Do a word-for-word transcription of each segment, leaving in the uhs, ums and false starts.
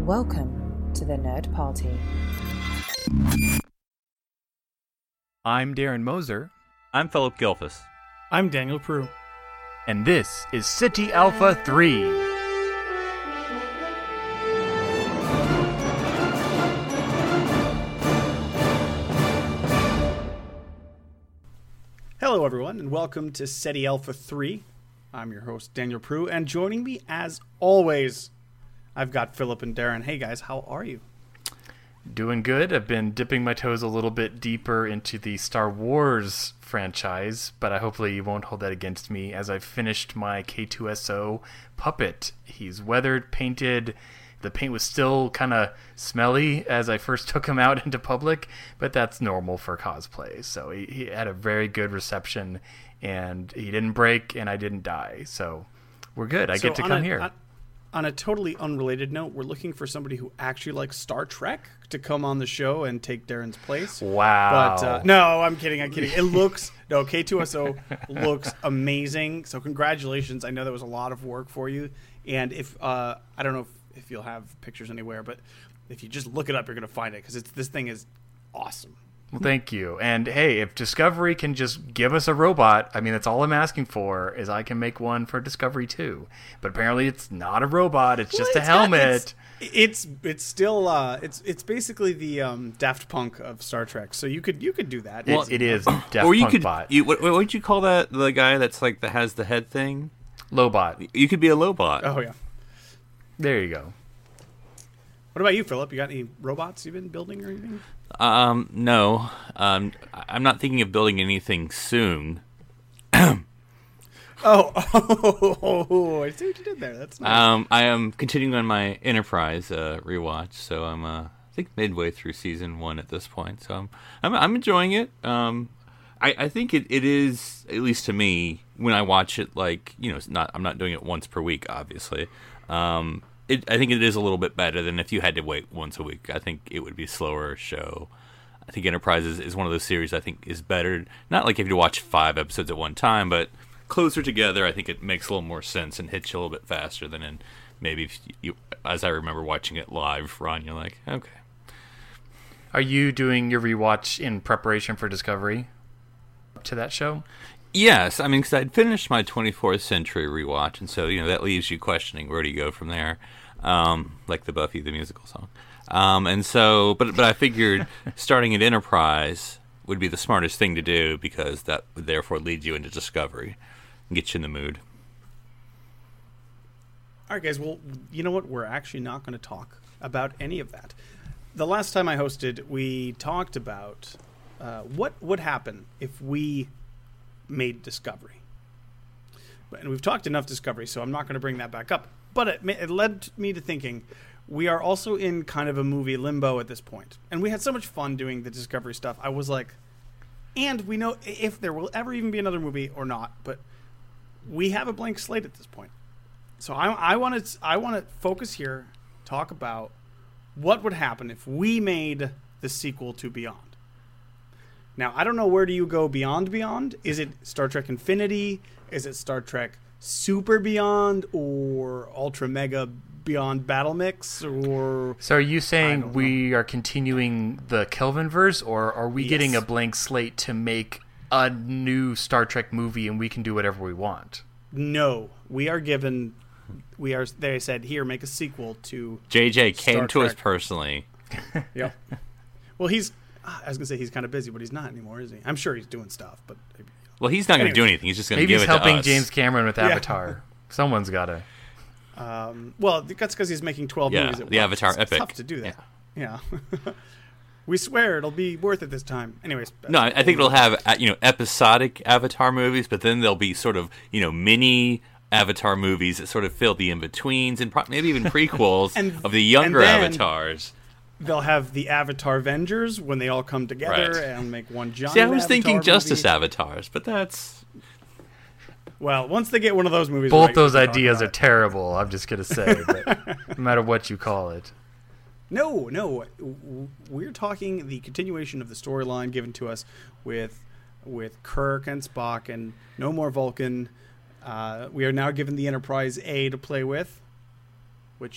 Welcome to the Nerd Party. I'm Darren Moser. I'm Philip Gilfus. I'm Daniel Prue. And this is City Alpha three. Hello, everyone, and welcome to City Alpha three. I'm your host, Daniel Prue, and joining me, as always, I've got Philip and Darren. Hey, guys, how are you? Doing good. I've been dipping my toes a little bit deeper into the Star Wars franchise, but I hopefully you won't hold that against me as I've finished my K two S O puppet. He's weathered, painted. The paint was still kind of smelly as I first took him out into public, but that's normal for cosplay. So he, he had a very good reception, and he didn't break, and I didn't die. So we're good. I So get to on come a- here. on- On a totally unrelated note, we're looking for somebody who actually likes Star Trek to come on the show and take Darren's place. Wow. But uh, no, I'm kidding. I'm kidding. It looks no K two S O looks amazing. So congratulations. I know that was a lot of work for you. And if uh, I don't know if, if you'll have pictures anywhere, but if you just look it up, you're gonna find it because it's this thing is awesome. Well, thank you. And hey, if Discovery can just give us a robot, I mean, that's all I'm asking for, is I can make one for Discovery too. But apparently it's not a robot, it's just Well, a it's got- helmet. it's, it's it's still uh, it's it's basically the um, Daft Punk of Star Trek. So you could you could do that. It- it is Daft or you Punk could, bot. you, what, what would you call that? The guy that's like that has the head thing. Lobot. You could be a Lobot. Oh yeah. There you go. What about you, Philip? You got any robots you've been building or anything? Um, no. Um, I- I'm not thinking of building anything soon. Oh, oh, I see what you did there. That's nice. Um, I am continuing on my Enterprise uh, rewatch, so I'm uh, I think midway through season one at this point. So I'm I'm, I'm enjoying it. Um, I, I think it, it is, at least to me, when I watch it, like, you know, it's not I'm not doing it once per week, obviously. Um, it I think it is a little bit better than if you had to wait once a week. I think it would be a slower show. I think Enterprise is, is one of those series I think is better. Not like if you watch five episodes at one time, but closer together. I think it makes a little more sense and hits you a little bit faster than in maybe if you, as I remember watching it live run. You're like, okay. Are you doing your rewatch in preparation for Discovery to that show? Yes, I mean, because I'd finished my twenty-fourth Century rewatch, and so, you know, that leaves you questioning where do you go from there, um, like the Buffy the Musical song. Um, and so, but but I figured starting at Enterprise would be the smartest thing to do because that would therefore lead you into Discovery and get you in the mood. All right, guys. Well, you know what? We're actually not going to talk about any of that. The last time I hosted, we talked about uh, what would happen if we made Discovery. And we've talked enough Discovery, so I'm not going to bring that back up. But it, it led me to thinking we are also in kind of a movie limbo at this point. And we had so much fun doing the Discovery stuff. I was like, and we know if there will ever even be another movie or not, but we have a blank slate at this point. So I, I want to I want to focus here, talk about what would happen if we made the sequel to Beyond. Now, I don't know, where do you go beyond Beyond? Is it Star Trek Infinity? Is it Star Trek Super Beyond or Ultra Mega Beyond Battle Mix? Or So are you I saying don't we are continuing the Kelvinverse, or are we Yes. getting a blank slate to make a new Star Trek movie and we can do whatever we want? No, we are given. We are. They said, here, make a sequel to. J J came Star to us Trek. personally. Yep. Well, he's. I was gonna say he's kind of busy, but he's not anymore, is he? I'm sure he's doing stuff, but. Well, he's not going to Anyways. do anything. He's just going to Maybe give he's it to helping us. James Cameron with Yeah. Avatar. Someone's got to. Um, well, that's because he's making twelve Yeah, movies at the once. Avatar It's epic. tough to do that. Yeah. We swear it'll be worth it this time. Anyways. No, I I think it'll have uh, you know episodic Avatar movies, but then there'll be sort of you know mini Avatar movies that sort of fill the in betweens and pro- maybe even prequels And- of the younger and then- avatars. They'll have the Avatar Avengers when they all come together Right. and make one giant See, I was Avatar thinking movie. Justice Avatars, but that's Well, once they get one of those movies, Both right, those we can talk ideas about are it. terrible, I'm just going to say. But no matter what you call it. No, no. w- We're talking the continuation of the storyline given to us with with Kirk and Spock and no more Vulcan. Uh, we are now given the Enterprise A to play with, which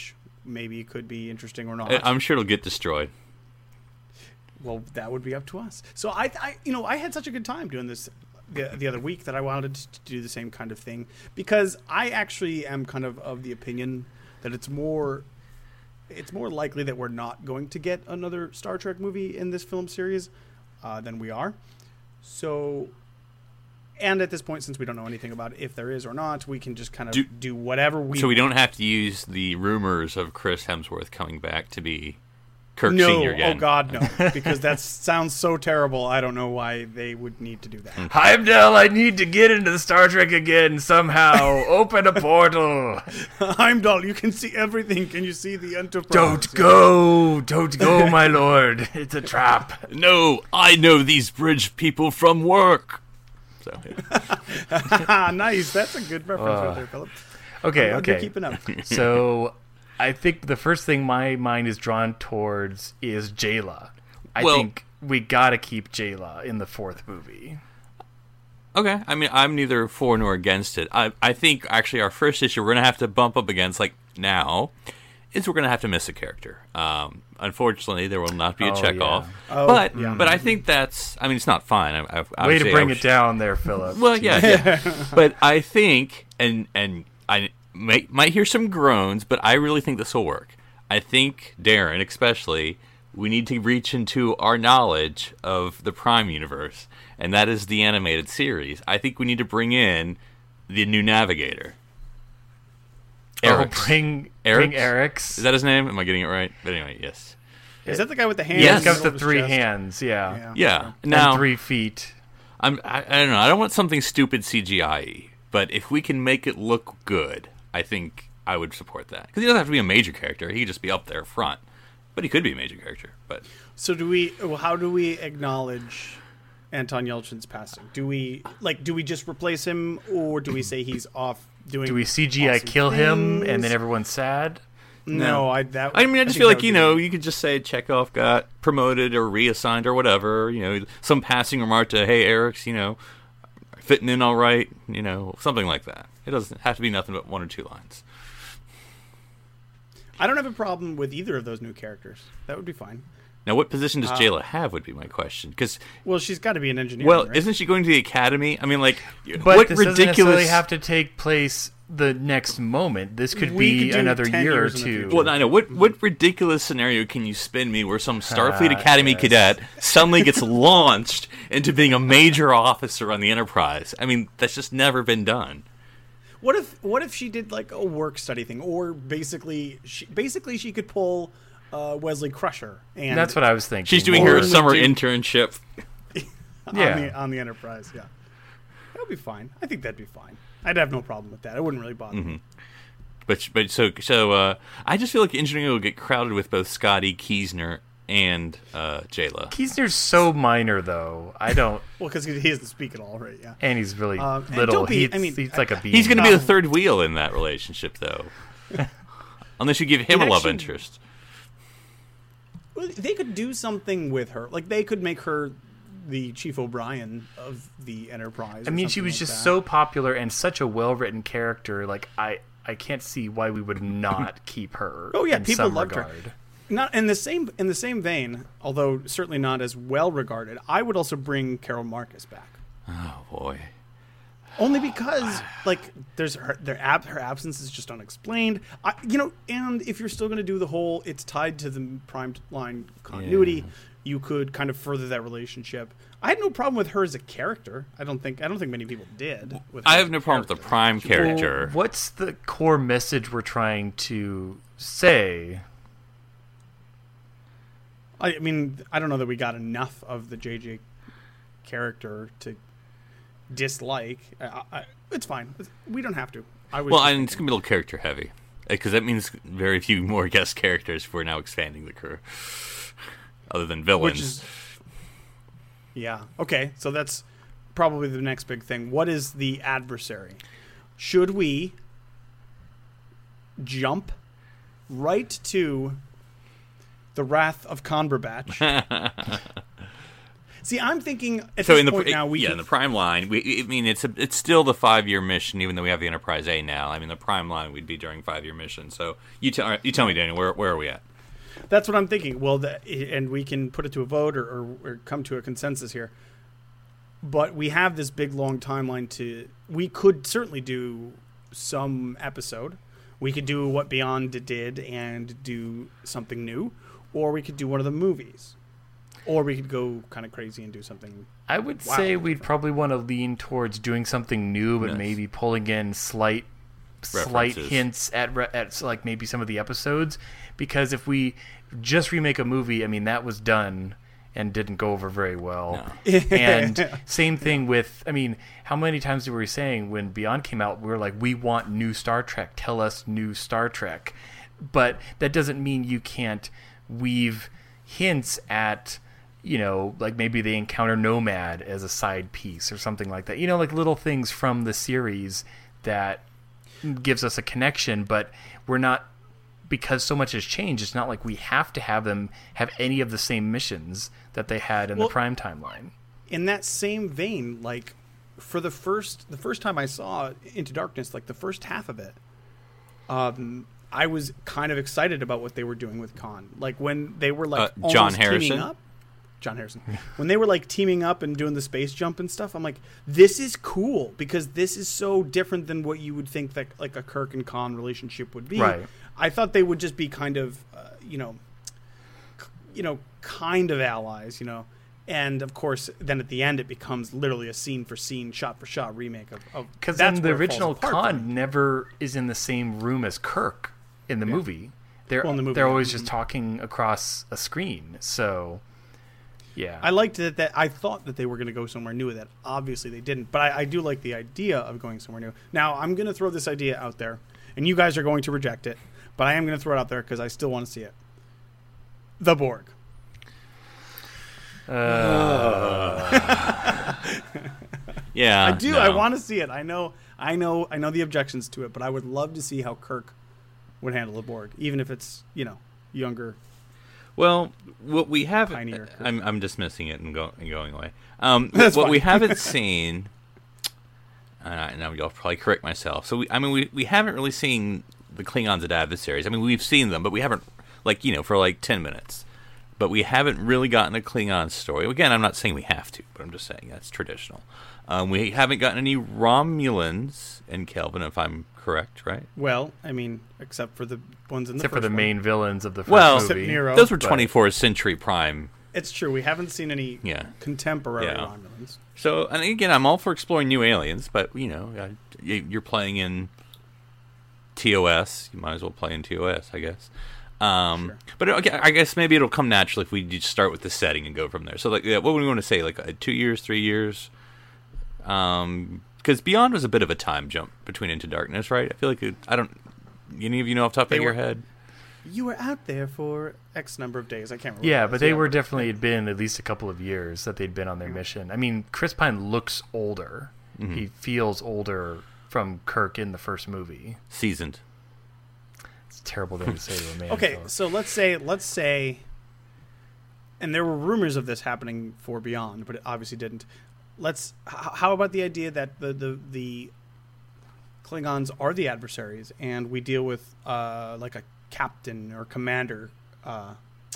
maybe it could be interesting or not. I- I'm sure it'll get destroyed. Well, that would be up to us. So I, I, you know, I had such a good time doing this the, the other week that I wanted to do the same kind of thing, because I actually am kind of of the opinion that it's more, it's more likely that we're not going to get another Star Trek movie in this film series uh, than we are. So, and at this point, since we don't know anything about if there is or not, we can just kind of Do- do, whatever we. So we don't have to use the rumors of Chris Hemsworth coming back to be Kirk no, Senior again. oh God, no, because that sounds so terrible. I don't know why they would need to do that. Heimdall, I need to get into the Star Trek again somehow. Open a portal. Heimdall, you can see everything. Can you see the Enterprise? Don't go. Don't go, my lord. It's a trap. No, I know these bridge people from work. So yeah. Nice. That's a good reference Uh, right there, Philip. Okay, I'm glad you're okay. keeping up. So I think the first thing my mind is drawn towards is Jayla. I Well- think we gotta keep Jayla in the fourth movie. Okay, I mean, I'm neither for nor against it. I I think actually our first issue we're gonna have to bump up against, like now, is we're gonna have to miss a character. Um, unfortunately, there will not be a Oh, Chekhov, yeah. Oh, but yeah. but I think that's. I mean, it's not fine. I, I, Way to obviously I bring was- it down there, Philip. Well, yeah, yeah. But I think, and and I may, might hear some groans, but I really think this will work. I think Darren, especially, we need to reach into our knowledge of the Prime universe, and that is the animated series. I think we need to bring in the new Navigator. Oh, Eric's. bring Eric's? bring Eric's. Is that his name? Am I getting it right? But anyway, yes. Is that the guy with the hands? Yes. He's got over the his three chest? hands, yeah. Yeah. And Now, three feet. I'm, I, I don't know. I don't want something stupid C G I-y, but if we can make it look good, I think I would support that. Because he doesn't have to be a major character. He could just be up there front. But he could be a major character. But So do we? well, How do we acknowledge Anton Yelchin's passing? Do we like? Do we just replace him, or do we say he's off doing? Do we C G I awesome kill him and things? then everyone's sad? No, I. That, I mean, I just think feel that like, would you be- know, you could just say Chekhov got promoted or reassigned or whatever. You know, some passing remark to, hey, Eric's, you know, fitting in all right. You know, something like that. It doesn't have to be nothing but one or two lines. I don't have a problem with either of those new characters. That would be fine. Now, what position does Uh, Jayla have would be my question. Because, Well, she's got to be an engineer. well, right? isn't she going to the academy? I mean, like, But what this doesn't ridiculous... necessarily have to take place the next moment. This could We be could do another ten year or years in the two. future. Well, I know. What what ridiculous scenario can you spin me where some Starfleet Ah, Academy yes. cadet suddenly gets launched into being a major officer on the Enterprise? I mean, that's just never been done. What if what if she did like a work study thing, or basically she basically she could pull uh, Wesley Crusher, and That's what I was thinking. She's doing Or her would summer do- internship. on Yeah. the on the Enterprise. Yeah, that would be fine. I think that'd be fine. I'd have no problem with that. It wouldn't really bother me. But but so so uh, I just feel like engineering will get crowded with both Scotty Kiesner and uh, Jayla. Keesner's so minor, though. I don't... Well, because he doesn't speak at all, right? Yeah. And he's really Um, and little. don't be- he's, I mean, he's like a bee. He's going to be Um, the third wheel in that relationship, though. Unless you give him a It love actually- interest. Well, they could do something with her. Like they could make her the Chief O'Brien of the Enterprise. I or mean, she something was like just that. so popular and such a well-written character. Like, I, I can't see why we would not keep her. Oh yeah, in people some loved her. regard. Not in the same in the same vein, although certainly not as well regarded. I would also bring Carol Marcus back, Oh, boy. only because like there's her their ab- her absence is just unexplained. I, you know, and if you're still going to do the whole, it's tied to the prime line continuity. Yeah. You could kind of further that relationship. I had no problem with her as a character. I don't think I don't think many people did. With her I as have a no problem with the character. prime Well, character. what's the core message we're trying to say? I mean, I don't know that we got enough of the J J character to dislike. I, I, it's fine. We don't have to. I was Well, just and it's going to be a little character heavy. Because that means very few more guest characters if we're now expanding the crew. Other than villains. which is yeah. Okay, so that's probably the next big thing. What is the adversary? Should we jump right to the Wrath of Converbatch? See, I'm thinking at So this in the point it- now we yeah, can, in the Prime line, we I mean it's a, it's still the five year mission, even though we have the Enterprise A now. I mean the Prime line we'd be during five year mission. So you tell you tell me, Daniel, where where are we at? that's what I'm thinking. Well, the, and we can put it to a vote or, or, or come to a consensus here. But we have this big long timeline to. We could certainly do some episode. We could do what Beyond did and do something new, or we could do one of the movies, or we could go kind of crazy and do something. I would Wow. say we'd probably want to lean towards doing something new, but Yes. maybe pulling in slight, slight References. hints at, re- at like maybe some of the episodes. Because if we just remake a movie, I mean that was done and didn't go over very well. And same thing with, I mean, how many times were we saying when Beyond came out, we were like, we want new Star Trek. Tell us new Star Trek. But that doesn't mean you can't weave hints at, you know, like maybe they encounter Nomad as a side piece or something like that. You know, like little things from the series that gives us a connection, but we're not, because so much has changed, it's not like we have to have them have any of the same missions that they had in Well, the Prime timeline. In that same vein, like for the first the first time I saw Into Darkness, like the first half of it, um, I was kind of excited about what they were doing with Khan. Like when they were like Uh, John almost teaming Harrison? up. John Harrison. When they were like teaming up and doing the space jump and stuff, I'm like, this is cool because this is so different than what you would think that like a Kirk and Khan relationship would be. Right. I thought they would just be kind of, uh, you know, c- you know, kind of allies, you know. And of course, then at the end, it becomes literally a scene for scene, shot for shot remake of. of Because that's then the where it falls original apart for me. Khan never is in the same room as Kirk in the movie. They're Well, in the movie, they're yeah. always Mhm. just talking across a screen. So, yeah. I liked that. That I thought that they were going to go somewhere new with that. Obviously, they didn't. But I, I do like the idea of going somewhere new. Now, I'm going to throw this idea out there, and you guys are going to reject it. But I am going to throw it out there because I still want to see it. The Borg. Yeah, I do. no. I want to see it. I know. I know. I know the objections to it, but I would love to see how Kirk would handle the Borg, even if it's you know younger. Well, what we have, Pioneer. I'm I'm dismissing it and, go, and going away. Um, That's what fine. we haven't seen, and now I'll probably correct myself. So we, I mean, we we haven't really seen the Klingons as adversaries. I mean, we've seen them, but we haven't, like you know, for like ten minutes. But we haven't really gotten a Klingon story. Again, I'm not saying we have to, but I'm just saying that's traditional. Um, we haven't gotten any Romulans in Kelvin, if I'm correct, right? Well, I mean, except for the ones in the Except for first the one. main villains of the first Well, Except movie. Nero. Those were but- twenty-fourth century Prime. It's true. We haven't seen any Yeah. contemporary Yeah. Romulans. So, and again, I'm all for exploring new aliens, but you know, uh, you- you're playing in T O S. You might as well play in T O S, I guess. Um, Sure. But okay, I guess maybe it'll come naturally if we just start with the setting and go from there. So, like, yeah, what would we want to say? Like, uh, two years, three years? Um, because Beyond was a bit of a time jump between Into Darkness, right? I feel like it, I don't. Any of you know off the top They of your were- head? You were out there for X number of days. I can't remember. Yeah, what it but was. they Yeah. were definitely had been at least a couple of years that they'd been on their mission. I mean, Chris Pine looks older. Mm-hmm. He feels older from Kirk in the first movie. Seasoned. It's a terrible thing to say to a man. Okay, Philip. so let's say let's say, and there were rumors of this happening for Beyond, but it obviously didn't. Let's. H- how about the idea that the the the Klingons are the adversaries, and we deal with uh, like a captain or commander. Uh,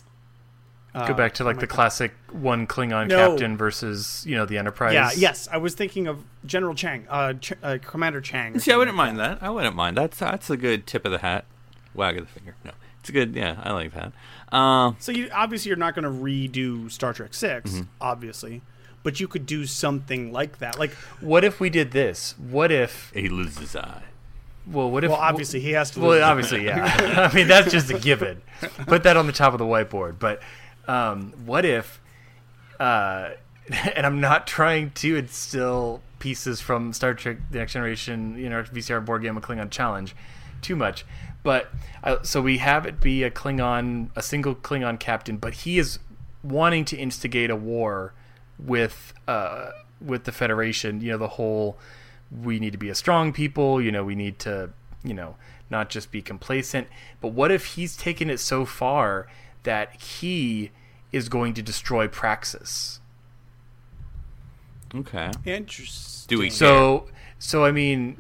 Go uh, back to like oh my the God. classic one Klingon No. captain versus, you know, the Enterprise. Yeah. Yes, I was thinking of General Chang, uh, Ch- uh, Commander Chang. or See, I something wouldn't like mind that. I wouldn't mind. That's that's a good tip of the hat. Wag of the finger. No, it's a good. Yeah, I like that. Uh, So you obviously you're not going to redo Star Trek Six, Mm-hmm. obviously, but you could do something like that. Like, What if we did this? What if? he loses his eye. Well, what if? well, obviously he has to. Well, lose- obviously, yeah. I mean, that's just a given. Put that on the top of the whiteboard. But um, what if? Uh, and I'm not trying to instill pieces from Star Trek: The Next Generation, you know, V C R board game, a Klingon challenge, too much. But uh, so we have it be a Klingon, a single Klingon captain, but he is wanting to instigate a war with uh, with the Federation. You know, the whole. We need to be a strong people, you know, we need to, you know, not just be complacent. But what if he's taken it so far that he is going to destroy Praxis? Okay. Interesting. Do we- So, so I mean,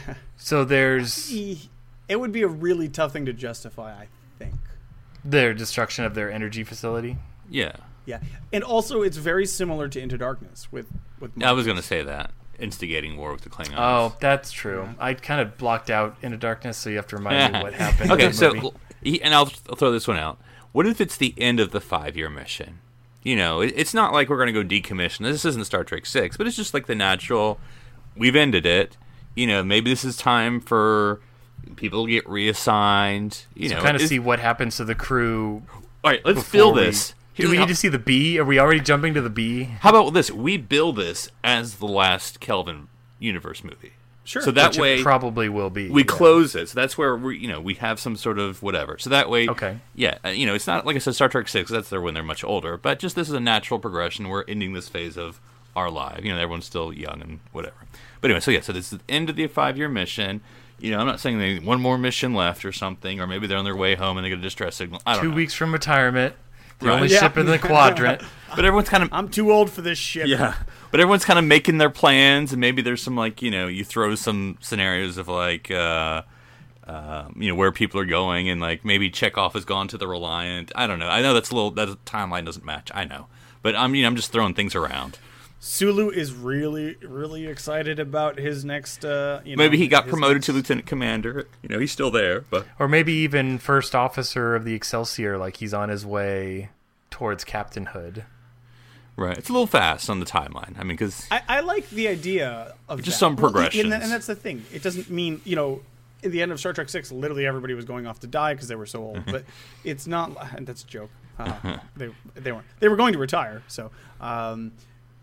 so there's It would be a really tough thing to justify, I think. their destruction of their energy facility. Yeah. Yeah, and also it's very similar to Into Darkness with with. I was going to say that. Instigating war with the Klingons. Oh, that's true. I kind of blocked out Into Darkness, so you have to remind me what happened. Okay, in the so movie. he- and I'll, I'll throw this one out. What if it's the end of the five-year mission? You know, it, it's not like we're going to go decommission. This isn't Star Trek Six, but it's just like the natural. We've ended it. You know, maybe this is time for people to get reassigned. You So know, kind of is- see what happens to the crew. All right, let's before fill we- this. Do we How- need to see the B? Are we already jumping to the B? How about this? We bill this as the last Kelvin universe movie. Sure. So that Which it way, probably will be. we yeah. close it. So that's where we, you know, we have some sort of whatever. So that way, Okay. yeah, uh, you know, it's not like I said, Star Trek Six. That's there when they're much older. But just this is a natural progression. We're ending this phase of our life. You know, everyone's still young and whatever. But anyway, so yeah, so this is the end of the five-year mission. You know, I'm not saying they one more mission left or something, or maybe they're on their way home and they get a distress signal. I don't Two know. weeks from retirement. The Right. only Yeah. ship in the quadrant. But everyone's kind of I'm too old for this shit. yeah. But everyone's kind of making their plans, and maybe there's some like you know you throw some scenarios of like uh, uh, you know where people are going, and like maybe Chekhov has gone to the Reliant. I don't know. I know that's a little that timeline doesn't match. I know, but I mean I'm just throwing things around. Sulu is really, really excited about his next. Uh, you know, Maybe he got his promoted next- to lieutenant commander. You know he's still there, but Or maybe even first officer of the Excelsior, like he's on his way towards captainhood. right. It's a little fast on the timeline. I mean because I, I like the idea of Just that. some Well, and, progressions. that- and that's the thing. It doesn't mean you know. At the end of Star Trek Six, literally everybody was going off to die because they were so old. But it's not. And that's a joke. Uh, they they weren't. They were going to retire. So, um,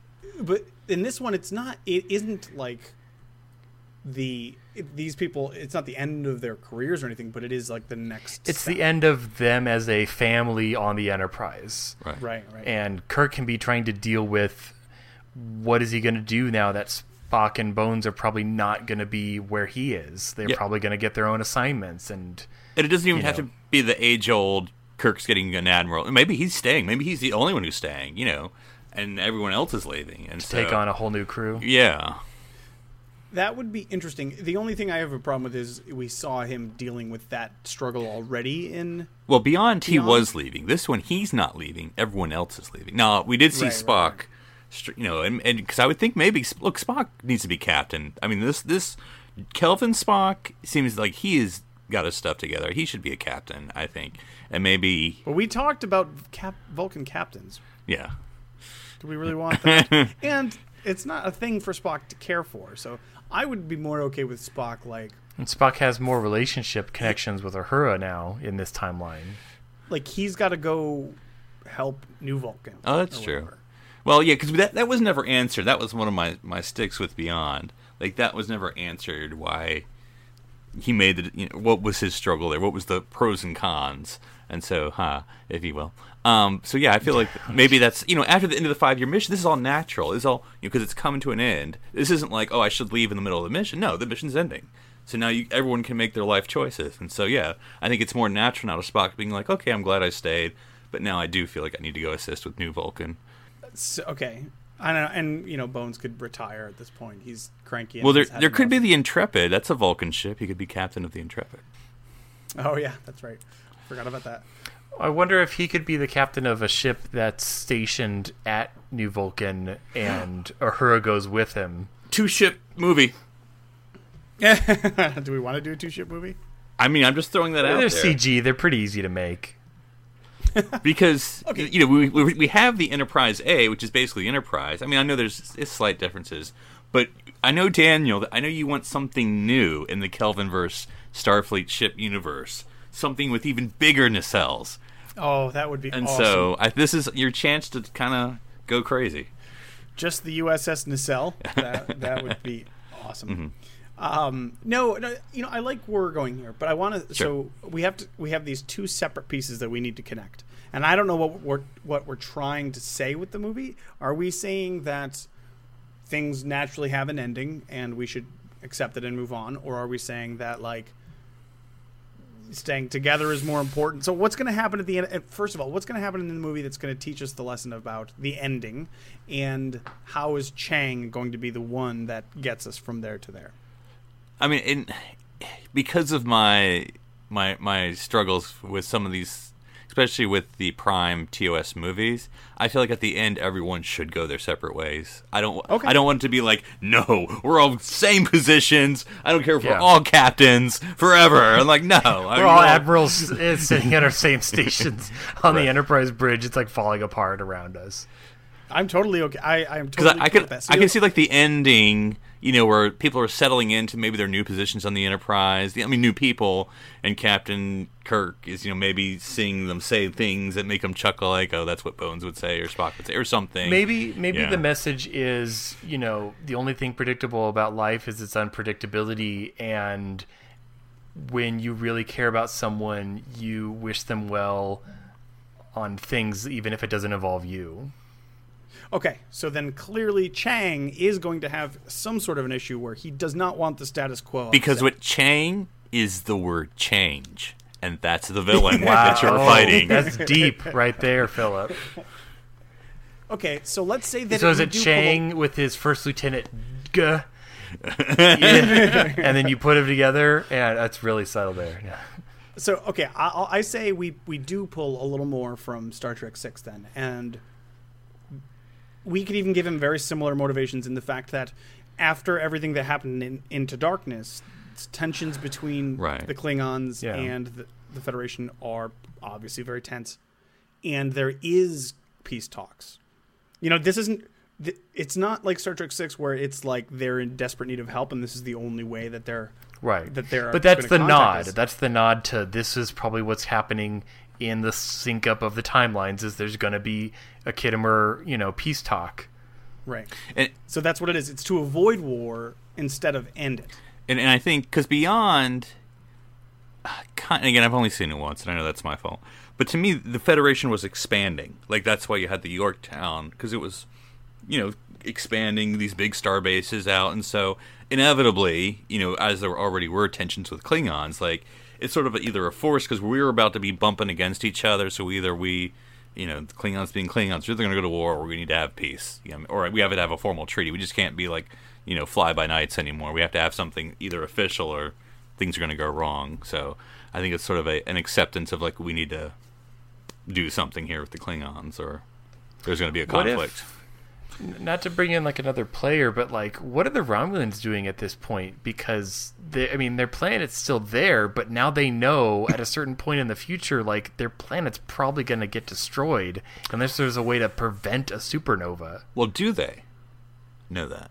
but in this one, it's not. It isn't like the it, these people. It's not the end of their careers or anything. But it is like the next. It's step. the end of them as a family on the Enterprise. right. Right. Right. And Kirk can be trying to deal with what is he going to do now that Spock and Bones are probably not going to be where he is. They're Yeah. probably going to get their own assignments. And And it doesn't even You have know. to be the age old Kirk's getting an admiral. Maybe he's staying. Maybe he's the only one who's staying. You know, and everyone else is leaving. And so, take on a whole new crew. Yeah. That would be interesting. The only thing I have a problem with is we saw him dealing with that struggle already in. Well, Beyond, he Beyond? was leaving. This one, he's not leaving. Everyone else is leaving. Now, we did see Right, right, Spock, right. str- you know, and because I would think maybe look, Spock needs to be captain. I mean, this this Kelvin Spock seems like he has got his stuff together. He should be a captain, I think, and maybe But we talked about Cap- Vulcan captains. yeah. Do we really want that? And it's not a thing for Spock to care for. So I would be more okay with Spock like And Spock has more relationship connections with Uhura now in this timeline. like he's got to go help New Vulcan. Oh, that's or true. whatever. Well, yeah, because that that was never answered. That was one of my, my sticks with Beyond. Like that was never answered. Why he made the you know, what was his struggle there? What was the pros and cons? And so, huh, if you will. Um, so yeah, I feel like maybe that's you know after the end of the five year mission, this is all natural. This is all you know because it's coming to an end. This isn't like oh I should leave in the middle of the mission. No, the mission's ending. So now you, everyone can make their life choices. And so yeah, I think it's more natural now to Spock being like okay, I'm glad I stayed, but now I do feel like I need to go assist with New Vulcan. So, okay. I don't know. And, you know, Bones could retire at this point. He's cranky. and Well, there he's had there could be enough. the Intrepid. That's a Vulcan ship. He could be captain of the Intrepid. Oh, yeah. That's right. Forgot about that. I wonder if he could be the captain of a ship that's stationed at New Vulcan and Uhura goes with him. Two ship movie. Do we want to do a two-ship movie? I mean, I'm just throwing that out They're there C G. They're pretty easy to make. because Okay. you know we, we we have the Enterprise A, which is basically Enterprise. I mean, I know there's, there's slight differences, but I know Daniel. I know you want something new in the Kelvinverse Starfleet ship universe, something with even bigger nacelles. Oh, that would be And awesome. so I, this is your chance to kind of go crazy. Just the U S S Nacelle. That, that would be awesome. Mm-hmm. Um, no, no, you know, I like where we're going here, but I want to. Sure. So we have to. We have these two separate pieces that we need to connect, and I don't know what we're what we're trying to say with the movie. Are we saying that things naturally have an ending and we should accept it and move on, or are we saying that like staying together is more important. So what's going to happen at the end? First of all, what's going to happen in the movie that's going to teach us the lesson about the ending, and how is Chang going to be the one that gets us from there to there? I mean, in, because of my my my struggles with some of these, especially with the Prime T O S movies, I feel like at the end everyone should go their separate ways. I don't. Okay. I don't want it to be like, no, we're all same positions. I don't care if Yeah. we're all captains forever. I'm like, no, I We're mean, all well, admirals uh, sitting at our same stations on Right. the Enterprise bridge. It's like falling apart around us. I'm totally okay. I, I'm Because totally I, I cool can with that. I So can see like the ending, you know, where people are settling into maybe their new positions on the Enterprise. I mean, new people, and Captain Kirk is, you know, maybe seeing them say things that make them chuckle, like, "Oh, that's what Bones would say," or Spock would say, or something. Maybe maybe Yeah. the message is, you know, the only thing predictable about life is its unpredictability, and when you really care about someone, you wish them well on things, even if it doesn't involve you. Okay, so then clearly Chang is going to have some sort of an issue where he does not want the status quo. Because upset. what Chang is the word change, and that's the villain that you're Oh, fighting. That's deep right there, Philip. Okay, so let's say that So is we it do pull Chang with his first lieutenant G? Yeah. And then you put them together, and that's really subtle there. Yeah. a- So okay, I, I say we we do pull a little more from Star Trek Six then, and we could even give him very similar motivations in the fact that after everything that happened in Into Darkness, tensions between Right. the Klingons Yeah. and the, the Federation are obviously very tense, and there is peace talks. You know, this isn't. th- It's not like Star Trek Six where it's like they're in desperate need of help, and this is the only way that they're Right. that they're. But that's the gonna nod. contact us. That's the nod to this is probably what's happening in the sync up of the timelines. Is there's going to be a Kittimer, you know, peace talk. Right. And, So that's what it is. It's to avoid war instead of end it. and, and I think, because Beyond, uh, kind, again, I've only seen it once, and I know that's my fault. But to me, the Federation was expanding. Like, that's why you had the Yorktown, because it was, you know, expanding these big star bases out. And so, inevitably, you know, as there already were tensions with Klingons, like, it's sort of either a force, because we were about to be bumping against each other, so either we, you know, the Klingons being Klingons, we're either going to go to war or we need to have peace. You know, or we have to have a formal treaty. We just can't be like, you know, fly-by-nights anymore. We have to have something either official or things are going to go wrong. So I think it's sort of a, an acceptance of, like, we need to do something here with the Klingons, or there's going to be a What if- conflict. Not to bring in like another player, but like, what are the Romulans doing at this point? Because they, I mean, their planet's still there, but now they know at a certain point in the future, like their planet's probably going to get destroyed unless there's a way to prevent a supernova. Well, do they know that?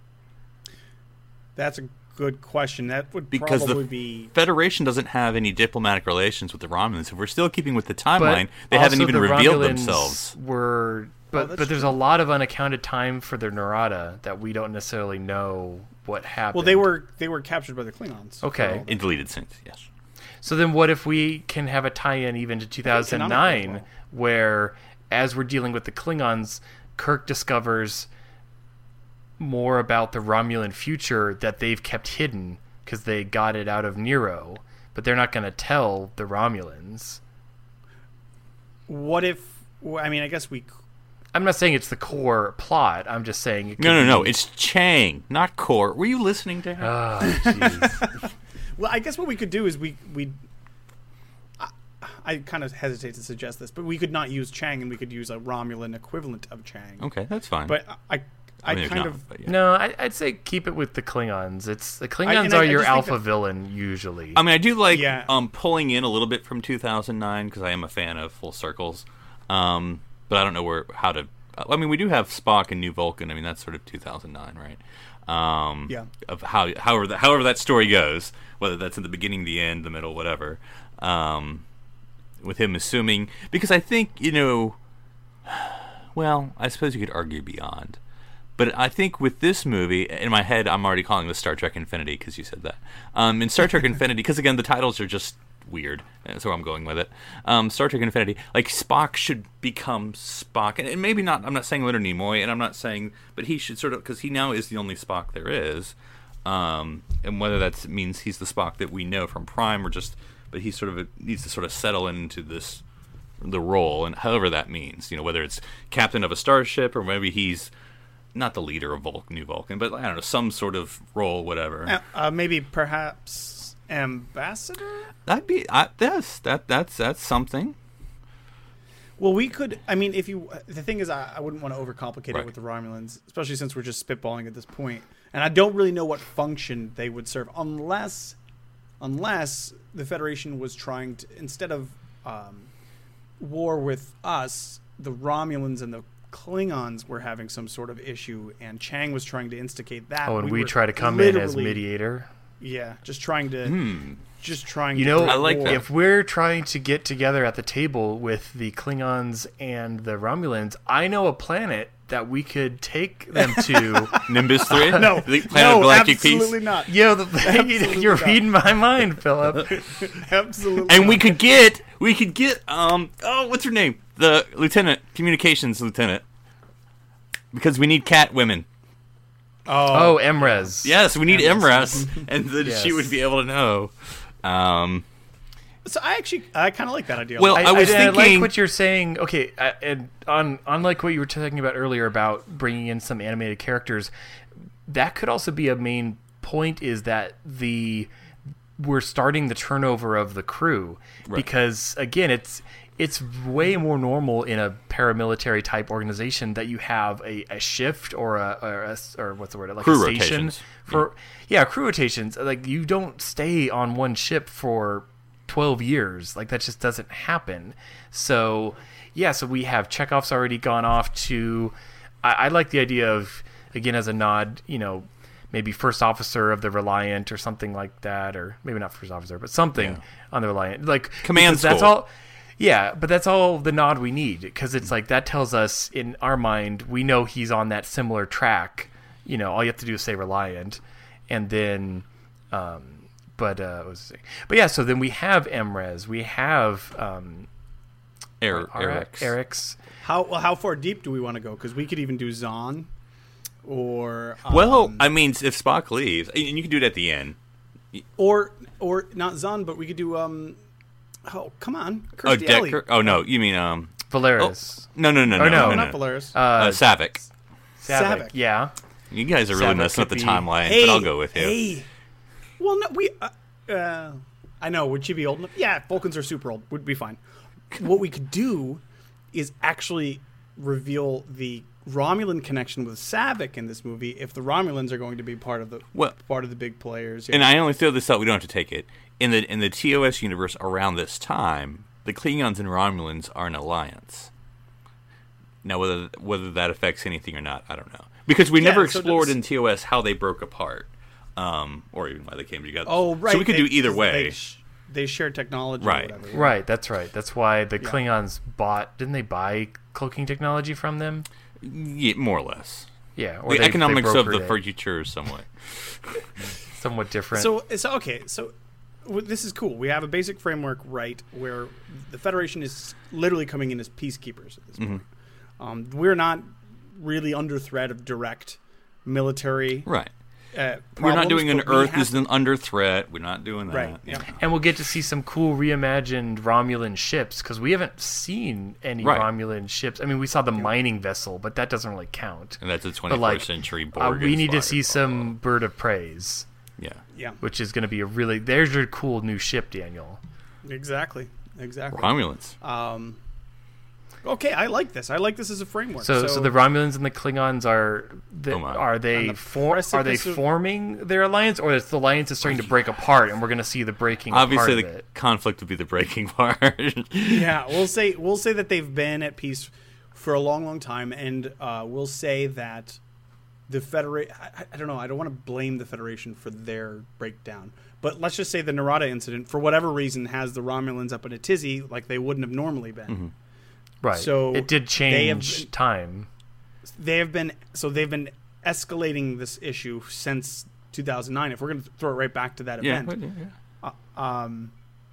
That's a good question. That would Because probably the be. Federation doesn't have any diplomatic relations with the Romulans. If we're still keeping with the But timeline, they haven't also even the revealed Romulans themselves. Were, but Oh, that's but there's true. a lot of unaccounted time for their Narada that we don't necessarily know what happened. Well, they were they were captured by the Klingons. Okay. for all that. In deleted scenes, yes. So then what if we can have a tie-in even to two thousand nine Canonical as well. where as we're dealing with the Klingons, Kirk discovers more about the Romulan future that they've kept hidden because they got it out of Nero, but they're not going to tell the Romulans. What if? well, I mean, I guess we. I'm not saying it's the core plot. I'm just saying it No, could no, no. be- It's Chang, not Core. Were you listening to him? Oh, jeez. Well, I guess what we could do is we we. I, I kind of hesitate to suggest this, but we could not use Chang, and we could use a Romulan equivalent of Chang. Okay, that's fine. But I, I, mean, there's kind not, of. but yeah. No, I, I'd say keep it with the Klingons. It's the Klingons and I- are I your just think alpha that- villain usually. I mean, I do like Yeah. um, pulling in a little bit from two thousand nine because I am a fan of full circles. Um, but I don't know where how to. I mean, we do have Spock and New Vulcan. I mean, that's sort of two thousand nine, right? Um, Yeah. Of how, however, the, however that story goes, whether that's in the beginning, the end, the middle, whatever. Um, with him assuming, because I think you know. Well, I suppose you could argue Beyond. But I think with this movie, in my head, I'm already calling this Star Trek Infinity because you said that. Um, in Star Trek Infinity, because again, the titles are just weird. That's where I'm going with it. Um, Star Trek Infinity, like Spock should become Spock, and, and maybe not. I'm not saying Leonard Nimoy, and I'm not saying, but he should sort of because he now is the only Spock there is. Um, and whether that means he's the Spock that we know from Prime, or just but he sort of needs to sort of settle into this the role, and however that means, you know, whether it's captain of a starship or maybe he's not the leader of Vul- New Vulcan, but I don't know, some sort of role, whatever. Uh, uh, maybe perhaps ambassador. That'd be I, that's that that's that's something. Well, we could. I mean, if you. The thing is, I, I wouldn't want to overcomplicate Right. it with the Romulans, especially since we're just spitballing at this point, and I don't really know what function they would serve, unless, unless the Federation was trying to, instead of um, war with us, the Romulans and the Klingons were having some sort of issue, and Chang was trying to instigate that. Oh, and we, were try to come in as literally- mediator. Yeah, just trying to, Hmm. just trying. You to know, create I like war. that. if we're trying to get together at the table with the Klingons and the Romulans, I know a planet that we could take them to. Nimbus three? No, the planet no, of galactic absolutely peace. not. Yo, the, Absolutely you're not. reading my mind, Philip. Absolutely, And not. we could get we could get um oh what's her name? The lieutenant, communications lieutenant. Because we need cat women. Oh, Emrez. Yes, we need Emrys, and then Yes. she would be able to know. Um, So I actually, I kind of like that idea. Well, I, I was I, I like thinking- what you're saying. Okay, I, and on unlike what you were talking about earlier about bringing in some animated characters, that could also be a main point. Is that the we're starting the turnover of the crew because again, it's it's way more normal in a paramilitary type organization that you have a, a shift or a, or a or what's the word like Crew a station rotations. for yeah crew rotations. Like you don't stay on one ship for twelve years. Like that just doesn't happen. So yeah, so we have Chekhov's already gone off to I, I like the idea of, again, as a nod, you know, maybe first officer of the Reliant or something like that, or maybe not first officer, but something Yeah. on the Reliant. Like Command because that's school. all yeah, but that's all the nod we need, because it's like that tells us in our mind we know he's on that similar track. You know, all you have to do is say Reliant, and then um But uh, what was I saying? But yeah, so then we have Emrez, we have um, Er- Ar- Eric's. Eric's. how well, how far deep do we want to go? Because we could even do Zahn, or um, Well, I mean, if Spock leaves, and you can do it at the end. or or not Zahn, but we could do um. Oh, come on, Oh, Kirstie Alley. Decker. Oh no, you mean um. Valeris. No, no, no, no, Or no, no, no, not no. Polaris. Uh, Uh, Savick. Savick. Savick. Yeah. You guys are really Savick messing up the could be- timeline, hey, but I'll go with you. Hey, well, no, we. Uh, uh, I know. Would she be old enough? Yeah, Vulcans are super old. Would be fine. What we could do is actually reveal the Romulan connection with Savick in this movie. If the Romulans are going to be part of the Well- part of the big players, And I only throw this out. We don't have to take it. In the in the T O S universe around this time, the Klingons and Romulans are an alliance. Now, whether whether that affects anything or not, I don't know. Because we Yeah, never so explored does- in T O S how they broke apart, um, or even why they came together. oh right, So we could they- do either way. They, sh- they share technology, Right. Or whatever. yeah. Right. That's right. That's why the Yeah. Klingons bought. Didn't they buy cloaking technology from them? Yeah, more or less. Yeah. Or The they- they economics of the brokered it. future is somewhat. somewhat different. So it's okay. So w- this is cool. We have a basic framework, right, where the Federation is literally coming in as peacekeepers at this point. Um, we're not really under threat of direct military. Right. Uh, We're not problems, doing an but we Earth have- is an under threat. We're not doing that. Right, yeah. and we'll get to see some cool reimagined Romulan ships, because we haven't seen any Right. Romulan ships. I mean, we saw the mining vessel, but that doesn't really count. And that's a But twenty-first like, century uh, Borg. we need to see some Bird of Praise, Yeah. Yeah, which is going to be a really. There's your cool new ship, Daniel. exactly, exactly. Romulans. Um, okay, I like this. I like this as a framework. So, so, the Romulans and the Klingons are the, Oh my. are they On the for, are they precipice of- forming their alliance, or is the alliance is starting to break apart, and we're going to see the breaking Obviously, apart of the it? conflict would be the breaking part. yeah, we'll say we'll say that they've been at peace for a long, long time, and uh, we'll say that the Federation. I, I don't know. I don't want to blame the Federation for their breakdown, but let's just say the Narada incident, for whatever reason, has the Romulans up in a tizzy like they wouldn't have normally been. Mm-hmm. Right. so it did they have change been- time. They have been so they've been escalating this issue since two thousand nine. If we're going to throw it right back to that yeah, event, yeah, yeah. um,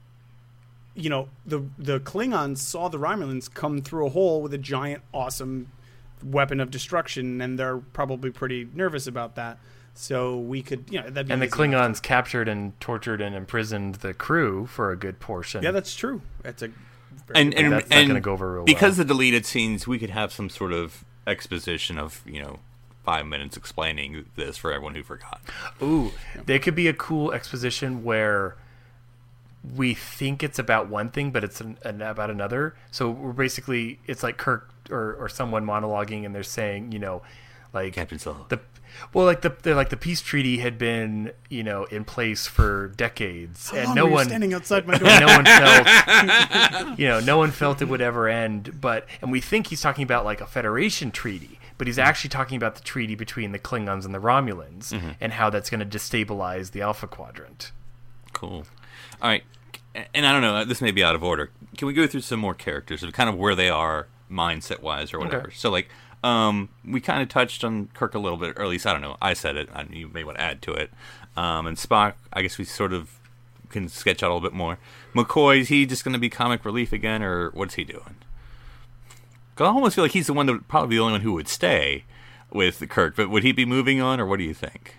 you know, the the Klingons saw the Romulans come through a hole with a giant, awesome weapon of destruction, and they're probably pretty nervous about that. So we could, you know, that'd be And the easy enough. Klingons captured and tortured and imprisoned the crew for a good portion. Yeah, that's true. That's a And and, that's not and gonna go over real because well. the deleted scenes, we could have some sort of exposition of, you know, five minutes explaining this for everyone who forgot. Ooh, there could be a cool exposition where we think it's about one thing, but it's an, an, about another. So we're basically, it's like Kirk or, or someone monologuing, and they're saying, you know, like Captain Solo. the well, like the they're like the peace treaty had been, you know, in place for decades, How and long no were you one standing outside my door. and no one felt, you know, no one felt it would ever end. But and we think he's talking about like a Federation treaty, but he's actually talking about the treaty between the Klingons and the Romulans, Mm-hmm. and how that's going to destabilize the Alpha Quadrant. Cool. All right. And I don't know, this may be out of order. Can we go through some more characters of kind of where they are mindset-wise or whatever? Okay. So, like, um, we kind of touched on Kirk a little bit, or at least, I don't know, I said it. I, you may want to add to it. Um, and Spock, I guess we sort of can sketch out a little bit more. McCoy, is he just going to be comic relief again, or what's he doing? Because I almost feel like he's the one that would probably be the only one who would stay with Kirk, but would he be moving on, or what do you think?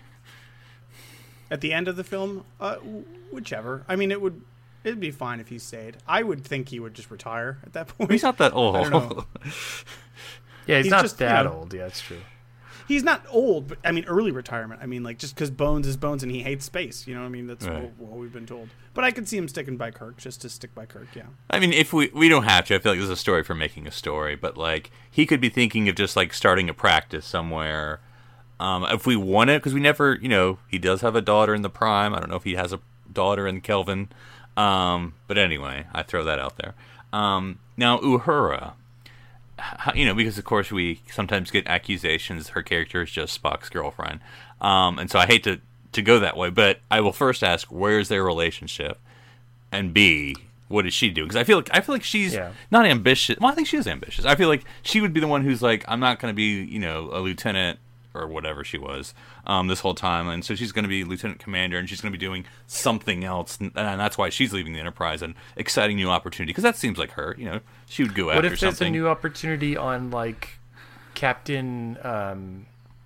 At the end of the film, uh, whichever. I mean, it would it'd be fine if he stayed. I would think he would just retire at that point. He's not that old. I don't know. Yeah, he's, He's not just, you that know, old. Yeah, that's true. He's not old, but I mean, early retirement. I mean, like just because Bones is Bones and he hates space. You know what I mean? That's Right. what, what we've been told. But I could see him sticking by Kirk just to stick by Kirk. Yeah. I mean, if we we don't have to. I feel like this is a story for making a story, but like he could be thinking of just like starting a practice somewhere. Um, if we want it, because we never, you know, he does have a daughter in the Prime. I don't know if he has a daughter in Kelvin, um, but anyway, I throw that out there. Um, now Uhura, h- you know, because of course we sometimes get accusations her character is just Spock's girlfriend, um, and so I hate to to go that way, but I will first ask, where's their relationship, and B, what is she doing? Because I feel like I feel like she's Yeah. not ambitious. Well, I think she is ambitious. I feel like she would be the one who's like, I'm not going to be, you know, a lieutenant or whatever she was um, this whole time, and so she's going to be lieutenant commander, and she's going to be doing something else, and, and that's why she's leaving the Enterprise, an exciting new opportunity. Because that seems like her, you know, she would go What after if there's something. a new opportunity on like Captain um,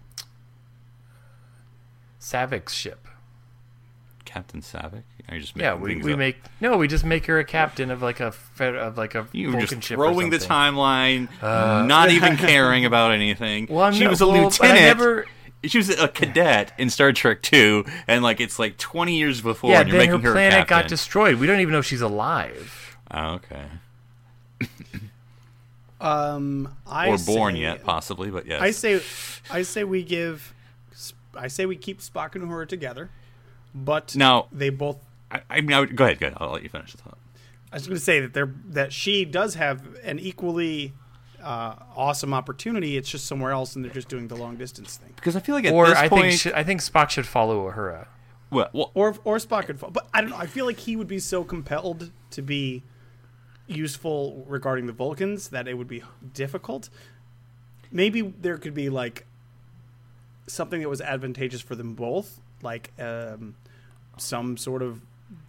Savik's ship? Captain Savick? Are you just Yeah, making we, things we up? make no, we just make her a captain of like a fe- of like a You were Vulcan just ship or throwing the something. timeline, not even caring about anything. Well, I'm she not- was a well, but I lieutenant. never- She was a cadet in Star Trek two, and like it's like twenty years before, Yeah, and you're then her making her, a planet got captain. destroyed. We don't even know if she's alive. Oh, okay. Um, I Or born say, yet, possibly, but yes. I say, I say we give, I say we keep Spock and Uhura together, but Now- they both. I, I mean, I would, go ahead, go ahead. I'll let you finish the thought. I was going to say that they're that she does have an equally uh, awesome opportunity. It's just somewhere else, and they're just doing the long distance thing. Because I feel like at Or this I point, think sh- I think Spock should follow Uhura. well, well, Or or Spock could fall, but I don't know. I feel like he would be so compelled to be useful regarding the Vulcans that it would be difficult. Maybe there could be like something that was advantageous for them both, like um, some sort of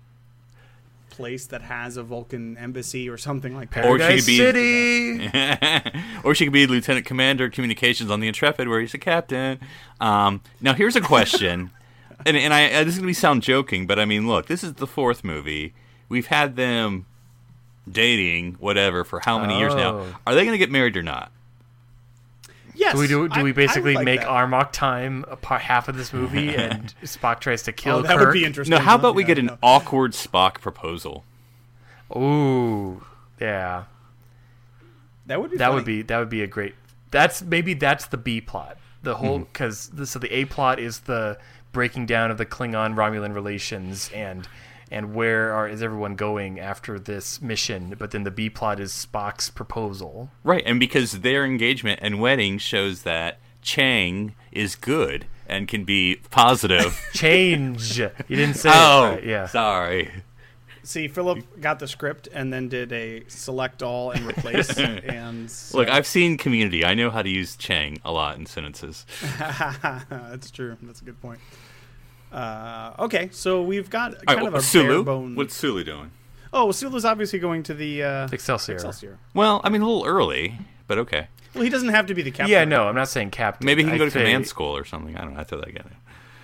place that has a Vulcan embassy or something like that. Or she Paradise could be- City. or she could be Lieutenant Commander Communications on the Intrepid, where he's a captain. Um, now, here's a question, and and I this is gonna be sound joking, but I mean, look, this is the fourth movie. We've had them dating, whatever, for how many years now? Oh. Are they gonna get married or not? Yes. Do we do? Do I- we I basically would like make that. Armok time a part, half of this movie, and Spock tries to kill Oh, that Kirk? would be interesting. No, how about we Yeah, get an no. awkward Spock proposal? Ooh, yeah. That would be. That funny. would be that would be a great. That's maybe that's the B plot. The whole Mm-hmm. because so the A plot is the breaking down of the Klingon Romulan relations and and where are is everyone going after this mission. But then the B plot is Spock's proposal. Right, and because their engagement and wedding shows that Chang is good and can be positive. Change. You didn't say oh, it right. Yeah. sorry. See, Philip got the script and then did a select all and replace. and so- Look, I've seen Community. I know how to use Chang a lot in sentences. That's true. That's a good point. Uh, okay, so we've got All kind right, of well, a Sulu. bare bone. What's Sulu doing? Oh, Sulu's obviously going to the uh, Excelsior. Excelsior. Well, I mean, a little early, but okay. Well, he doesn't have to be the captain. Yeah, no, I'm not saying captain. Maybe he can I go to say- command school or something. I don't know. I thought that again.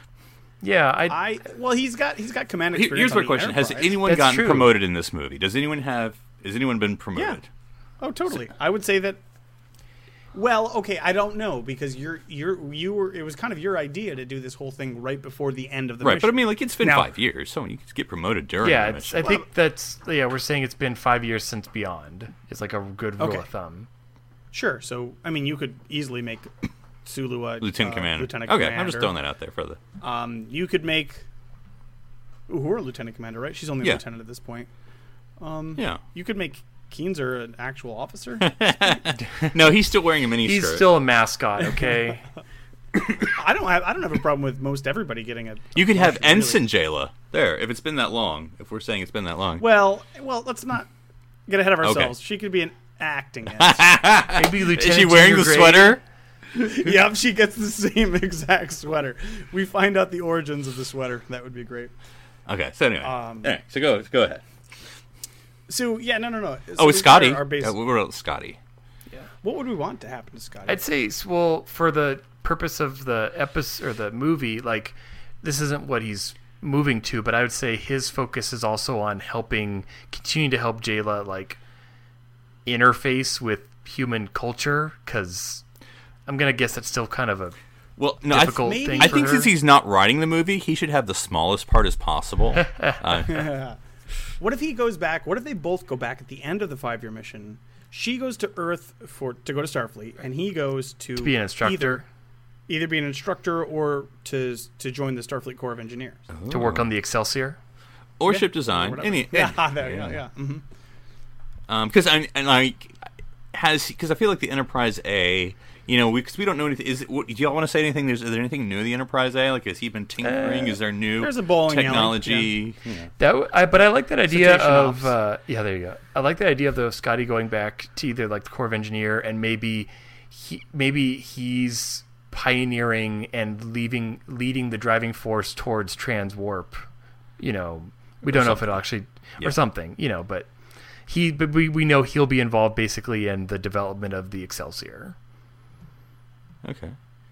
Yeah, I. I well, he's got he's got command Here- experience. Here's my on the question: Has Enterprise. anyone That's gotten true. promoted in this movie? Does anyone have? Has anyone been promoted? Oh, totally. I would say that. Well, okay, I don't know because you're you're you were. It was kind of your idea to do this whole thing right before the end of the Right, mission. but I mean, like it's been Now- five years, so you can get promoted during. yeah, the it's, mission. I think that's yeah. We're saying it's been five years since Beyond. It's like a good rule Okay. of thumb. Sure. So I mean, you could easily make Sulu a Lieutenant uh, Commander. Lieutenant okay, Commander. I'm just throwing that out there for the. Um, you could make. Ooh, who are Lieutenant Commander, right? She's only a Yeah. lieutenant at this point. Um, Yeah. You could make Keenzer an actual officer. No, he's still wearing a mini He's skirt. still a mascot, okay? I don't have I don't have a problem with most everybody getting a. You could have promotion, really. Ensign Jayla there if it's been that long. If we're saying it's been that long. Well, well, let's not get ahead of Okay. ourselves. She could be an acting ensign. Maybe Lieutenant Is she wearing Junior the Grade. sweater? Yep, she gets the same exact sweater. We find out the origins of the sweater. That would be great. Okay, so anyway, Um, anyway so go go ahead. So yeah, no, no, no. So Oh, it's we've got Scotty. Our, our base. Uh, what about Scotty? What would we want to happen to Scotty? I'd say, s- well, for the purpose of the episode or the movie, like this isn't what he's moving to, but I would say his focus is also on helping, continuing to help Jayla like interface with human culture, because I'm gonna guess that's still kind of a Well, no, I, th- difficult maybe- thing. I for think her. since he's not writing the movie, he should have the smallest part as possible. uh, What if he goes back? What if they both go back at the end of the five-year mission? She goes to Earth for to go to Starfleet, and he goes to, to be an instructor, Either, either be an instructor or to to join the Starfleet Corps of Engineers. to work on the Excelsior. or Yeah, ship or design. whatever. Any, yeah, any- there, yeah, yeah. hmm Um, because I and like has because I feel like the Enterprise A, you know, because we, we don't know anything. Is it, what, do y'all want to say anything? There's is there anything new in the Enterprise A? Like, has he been tinkering? Uh, is there new there's a bowling alley, technology? You know. That w- I, but I like that idea Cetacean of ops. uh, yeah, there you go. I like the idea of the Scotty going back to either like the Corps of Engineer and maybe he maybe he's pioneering and leaving leading the driving force towards trans warp. You know, we don't know if it'll actually Yeah. or something. You know, but he but we we know he'll be involved basically in the development of the Excelsior. Okay.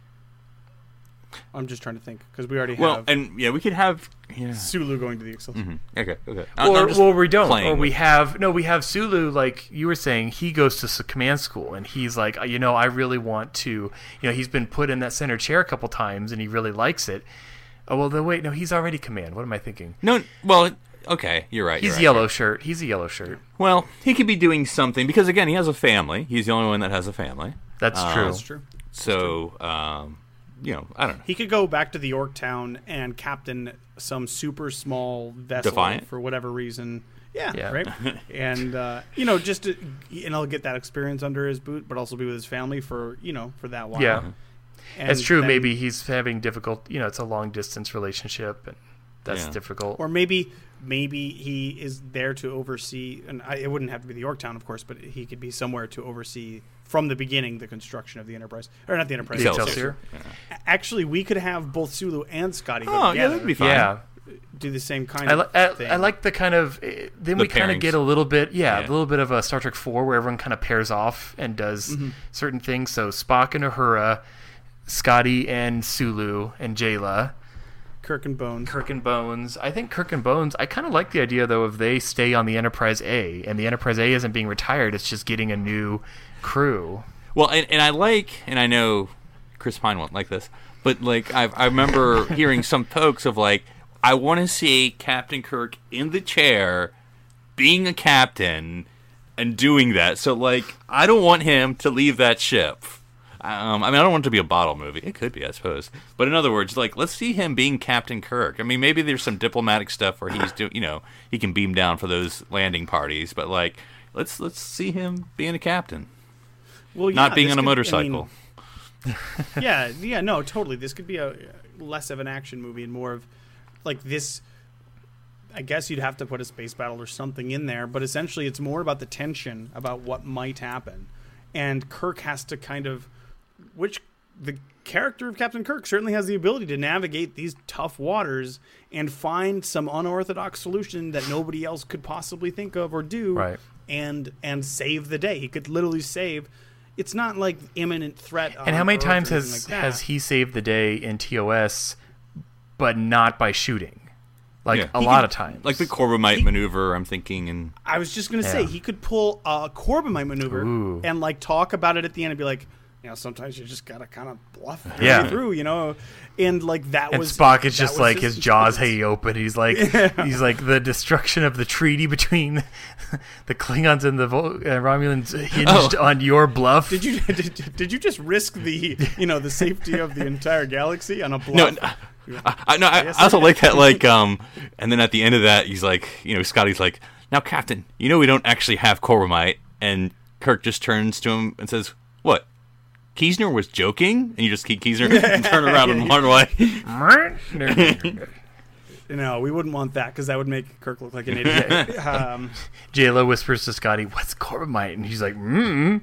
I'm just trying to think because we already Well, have and yeah, we could have. Yeah. Sulu going to the Excelsior. Mhm. Okay. Okay. Uh, Or, I'm just or we don't, playing or we with- have no. We have Sulu, like you were saying. He goes to s- command school, and he's like, you know, I really want to. You know, he's been put in that center chair a couple times, and he really likes it. Oh well, then wait, no, he's already command. What am I thinking? No. Well. Okay. You're right. He's you're right. yellow shirt. He's a yellow shirt. Well, he could be doing something because again, he has a family. He's the only one that has a family. That's Uh, true. That's true. So, um, you know, I don't know. He could go back to the Yorktown and captain some super small vessel Defiant? for whatever reason. Yeah, Yeah. right. And uh, you know, just to, and I'll get that experience under his boot, but also be with his family for you know for that while. Yeah, And that's true. then- Maybe he's having difficult. You know, it's a long distance relationship, and that's Yeah. difficult. or maybe maybe he is there to oversee, and I, it wouldn't have to be the Yorktown, of course, but he could be somewhere to oversee from the beginning the construction of the Enterprise, or not the Enterprise. the Excelsior. Excelsior. Actually, we could have both Sulu and Scotty go Oh, yeah, together, that'd be fine. Yeah. do the same kind I, of li- I, thing. I like the kind of eh, then The we kind pairings. of get a little bit yeah, Yeah. a little bit of a Star Trek four where everyone kind of pairs off and does Mm-hmm. certain things. So Spock and Uhura, Scotty and Sulu and Jayla, Kirk and Bones. Kirk and Bones. I think Kirk and Bones. I kind of like the idea though if they stay on the Enterprise A and the Enterprise A isn't being retired; it's just getting a new crew. Well, and, and I like, and I know Chris Pine won't like this, but like I I remember hearing some folks of like, I want to see Captain Kirk in the chair, being a captain, and doing that. So like, I don't want him to leave that ship. Um, I mean, I don't want it to be a bottle movie. It could be, I suppose. But in other words, like, let's see him being Captain Kirk. I mean, maybe there's some diplomatic stuff where he's doing, you know, he can beam down for those landing parties. But like, let's let's see him being a captain, Well, not yeah, being this on a could- I motorcycle. mean, yeah, yeah, no, totally. This could be a less of an action movie and more of like this. I guess you'd have to put a space battle or something in there, but essentially, it's more about the tension about what might happen, and Kirk has to kind of, which the character of Captain Kirk certainly has the ability to navigate these tough waters and find some unorthodox solution that nobody else could possibly think of or do, Right. and and save the day. He could literally save. It's not like imminent threat. And how on many Earth times or anything has like that. has he saved the day in T O S but not by shooting. Like Yeah. a He lot could- of times. Like the Corbomite maneuver, I'm thinking, and I was just gonna say Yeah. he could pull a Corbomite maneuver Ooh. and like talk about it at the end and be like, you know, sometimes you just gotta kind of bluff your Yeah. way through, you know, and like that and was Spock is that just was like his jaws intelligence. hanging open. He's like he's like the destruction of the treaty between the Klingons and the Vol- uh, Romulans hinged Oh. on your bluff. Did you did, did you just risk the you know the safety of the entire galaxy on a bluff? no, no, I, I, no, I, Yes, I also I like that. Like, um, and then at the end of that, he's like, you know, Scotty's like, "Now, Captain, you know we don't actually have Corbomite," and Kirk just turns to him and says, "What? Keesner was joking?" And you just keep Keesner and turn around and run away. No, we wouldn't want that because that would make Kirk look like an idiot. um, J-Lo whispers to Scotty, "What's Corbomite?" And he's like, "Hmm."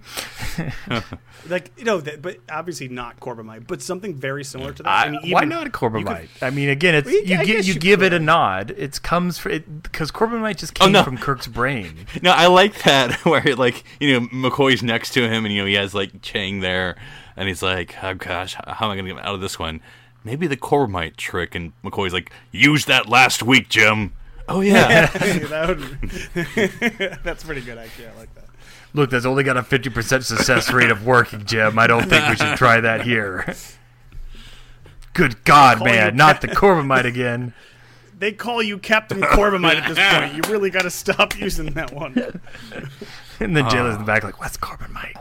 like you know, that, but obviously not Corbomite, but something very similar to that. I, I, mean, why even- not a you Corbomite? could- I mean, again, it's Well, you- you I give guess you you give it a could. nod. It comes for it because Corbomite just came Oh, no. from Kirk's brain. No, I like that where like you know McCoy's next to him, and you know he has like Chang there, and he's like, "Oh gosh, how am I gonna get out of this one?" Maybe the Corbomite trick, and McCoy's like, "Use that last week, Jim." Oh yeah. that would, that's pretty good, actually. I like that. Look, that's only got a fifty percent success rate of working, Jim. I don't think we should try that here. Good God, Call you man, Cap- not the Corbomite again. They call you Captain Corbomite at this point. You really got to stop using that one. And then J-Lo's in the back like, "What's Corbomite?"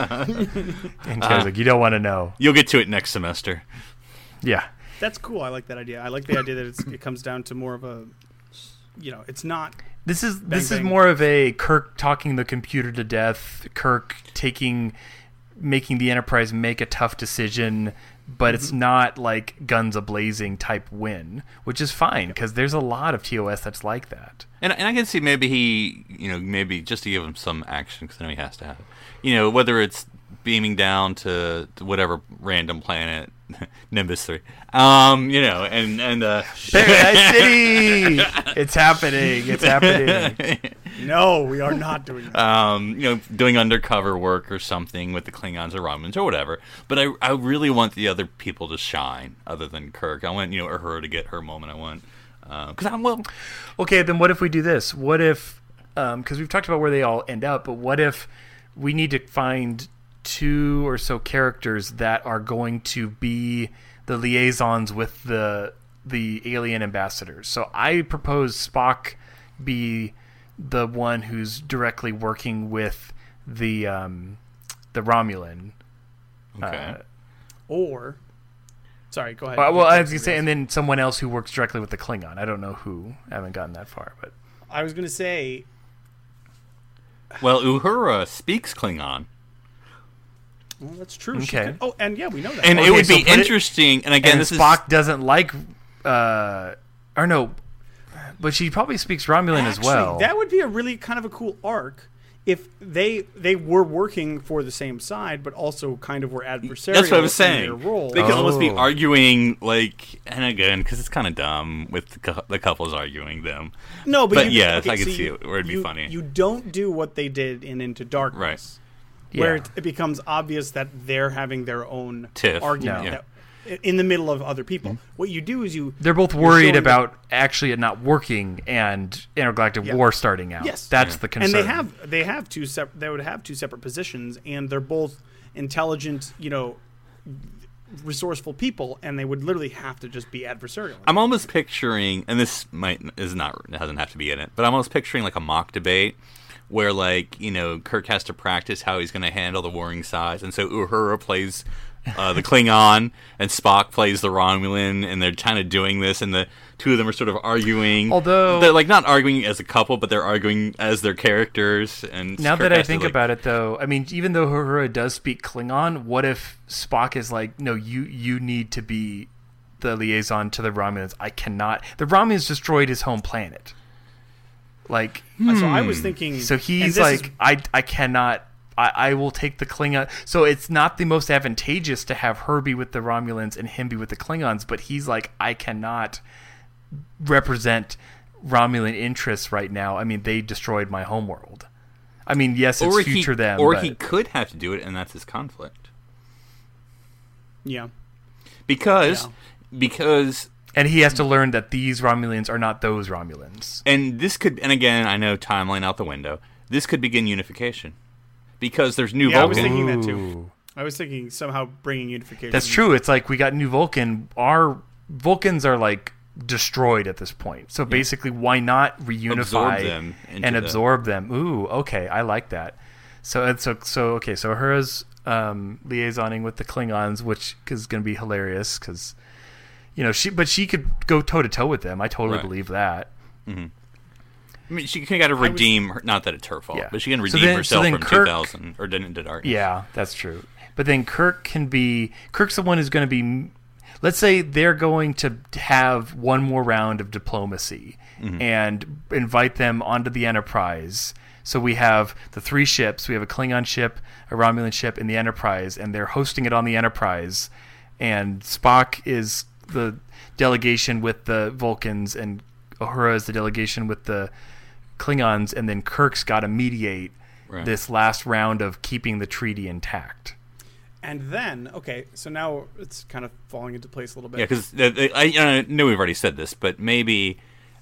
And Jay's like, "You don't want to know." You'll get to it next semester. Yeah. That's cool. I like that idea. I like the idea that it's, it comes down to more of a, you know, it's not. This is this is bang. more of a Kirk talking the computer to death, Kirk taking making the Enterprise make a tough decision, but it's not like guns a-blazing type win, which is fine because there's a lot of T O S that's like that. And, and I can see maybe he, you know, maybe just to give him some action, because I know he has to have it. You know, whether it's beaming down to, to whatever random planet, Nimbus three, um, you know, and, and, uh... Paradise City! It's happening. It's happening. No, we are not doing that. um, you know, doing undercover work or something with the Klingons or Romulans or whatever. But I, I really want the other people to shine, other than Kirk. I want, you know, her to get her moment. I want, because I'm well. Okay, then what if we do this? What if, because we've talked about where they all end up, but what if we need to find two or so characters that are going to be the liaisons with the the alien ambassadors? So I propose Spock be the one who's directly working with the um, the Romulan. Okay. Uh, Or, sorry, go ahead. Uh, well, I was gonna say, and then someone else who works directly with the Klingon. I don't know who. I haven't gotten that far, but I was going to say, Well, Uhura speaks Klingon. well, that's true. She Okay. could- oh, and yeah, we know that. And Okay, it would so be put it- interesting. and again, and this Spock doesn't like, uh, or no, but she probably speaks Romulan as Actually, well. that would be a really kind of a cool arc if they they were working for the same side, but also kind of were adversarial. is. That's what I was in saying. their role. They could almost be Oh. arguing, like, and again, because it's kind of dumb with the, cou- the couples arguing them. No, but, But you, yes, okay, I could so see you- it where it'd be you- funny. You don't do what they did in Into Darkness, where Yeah. it, it becomes obvious that they're having their own Tiff. argument No. that, in the middle of other people. What you do is you They're both you're worried showing about actually it not working and intergalactic Yeah. war starting out. Yes. That's Yeah. the concern. and they have they have two sep- they would have two separate positions, and they're both intelligent, you know, resourceful people, and they would literally have to just be adversarial. I'm almost picturing, and this might is not it doesn't have to be in it, but I'm almost picturing like a mock debate where, like, you know, Kirk has to practice how he's going to handle the warring sides, and so Uhura plays uh, the Klingon, and Spock plays the Romulan, and they're kind of doing this, and the two of them are sort of arguing. Although- they're like not arguing as a couple, but they're arguing as their characters. And Now Kirk that I has to, think like- about it, though, I mean, even though Uhura does speak Klingon, what if Spock is like, no, you you need to be the liaison to the Romulans. I cannot. The Romulans destroyed his home planet. Like, so I was thinking. so and he's this like, is- I I cannot. I, I will take the Klingon. So it's not the most advantageous to have her be with the Romulans and him be with the Klingons. But he's like, I cannot represent Romulan interests right now. I mean, they destroyed my homeworld. I mean, yes, it's or future he, them. or but he could have to do it, and that's his conflict. yeah. Because Yeah. because And he has to learn that these Romulans are not those Romulans. And this could, and again, I know timeline out the window. This could begin unification because there's new Yeah, I was Vulcan. thinking that too. Ooh. I was thinking somehow bringing unification. That's true. It's like we got new Vulcan. Our Vulcans are like destroyed at this point. So basically, why not reunify Absorb them into and the- absorb them? Ooh, okay, I like that. So and so so okay. So Uhura's um, liaisoning with the Klingons, which is going to be hilarious because you know she, but she could go toe to toe with them. I totally Right. believe that. I mean, she can got to redeem. Her, not that it's her fault, Yeah. but she can So redeem then- so herself then from Kirk- two thousand or Into Darkness. Yeah, that's true. But then Kirk can be Kirk's the one who's going to be. Let's say they're going to have one more round of diplomacy Mm-hmm. and invite them onto the Enterprise. So we have the three ships. We have a Klingon ship, a Romulan ship, and the Enterprise, and they're hosting it on the Enterprise. And Spock is the delegation with the Vulcans, and Uhura is the delegation with the Klingons, and then Kirk's got to mediate Right. this last round of keeping the treaty intact. And then, okay, so now it's kind of falling into place a little bit. Yeah, because I, I know we've already said this, but maybe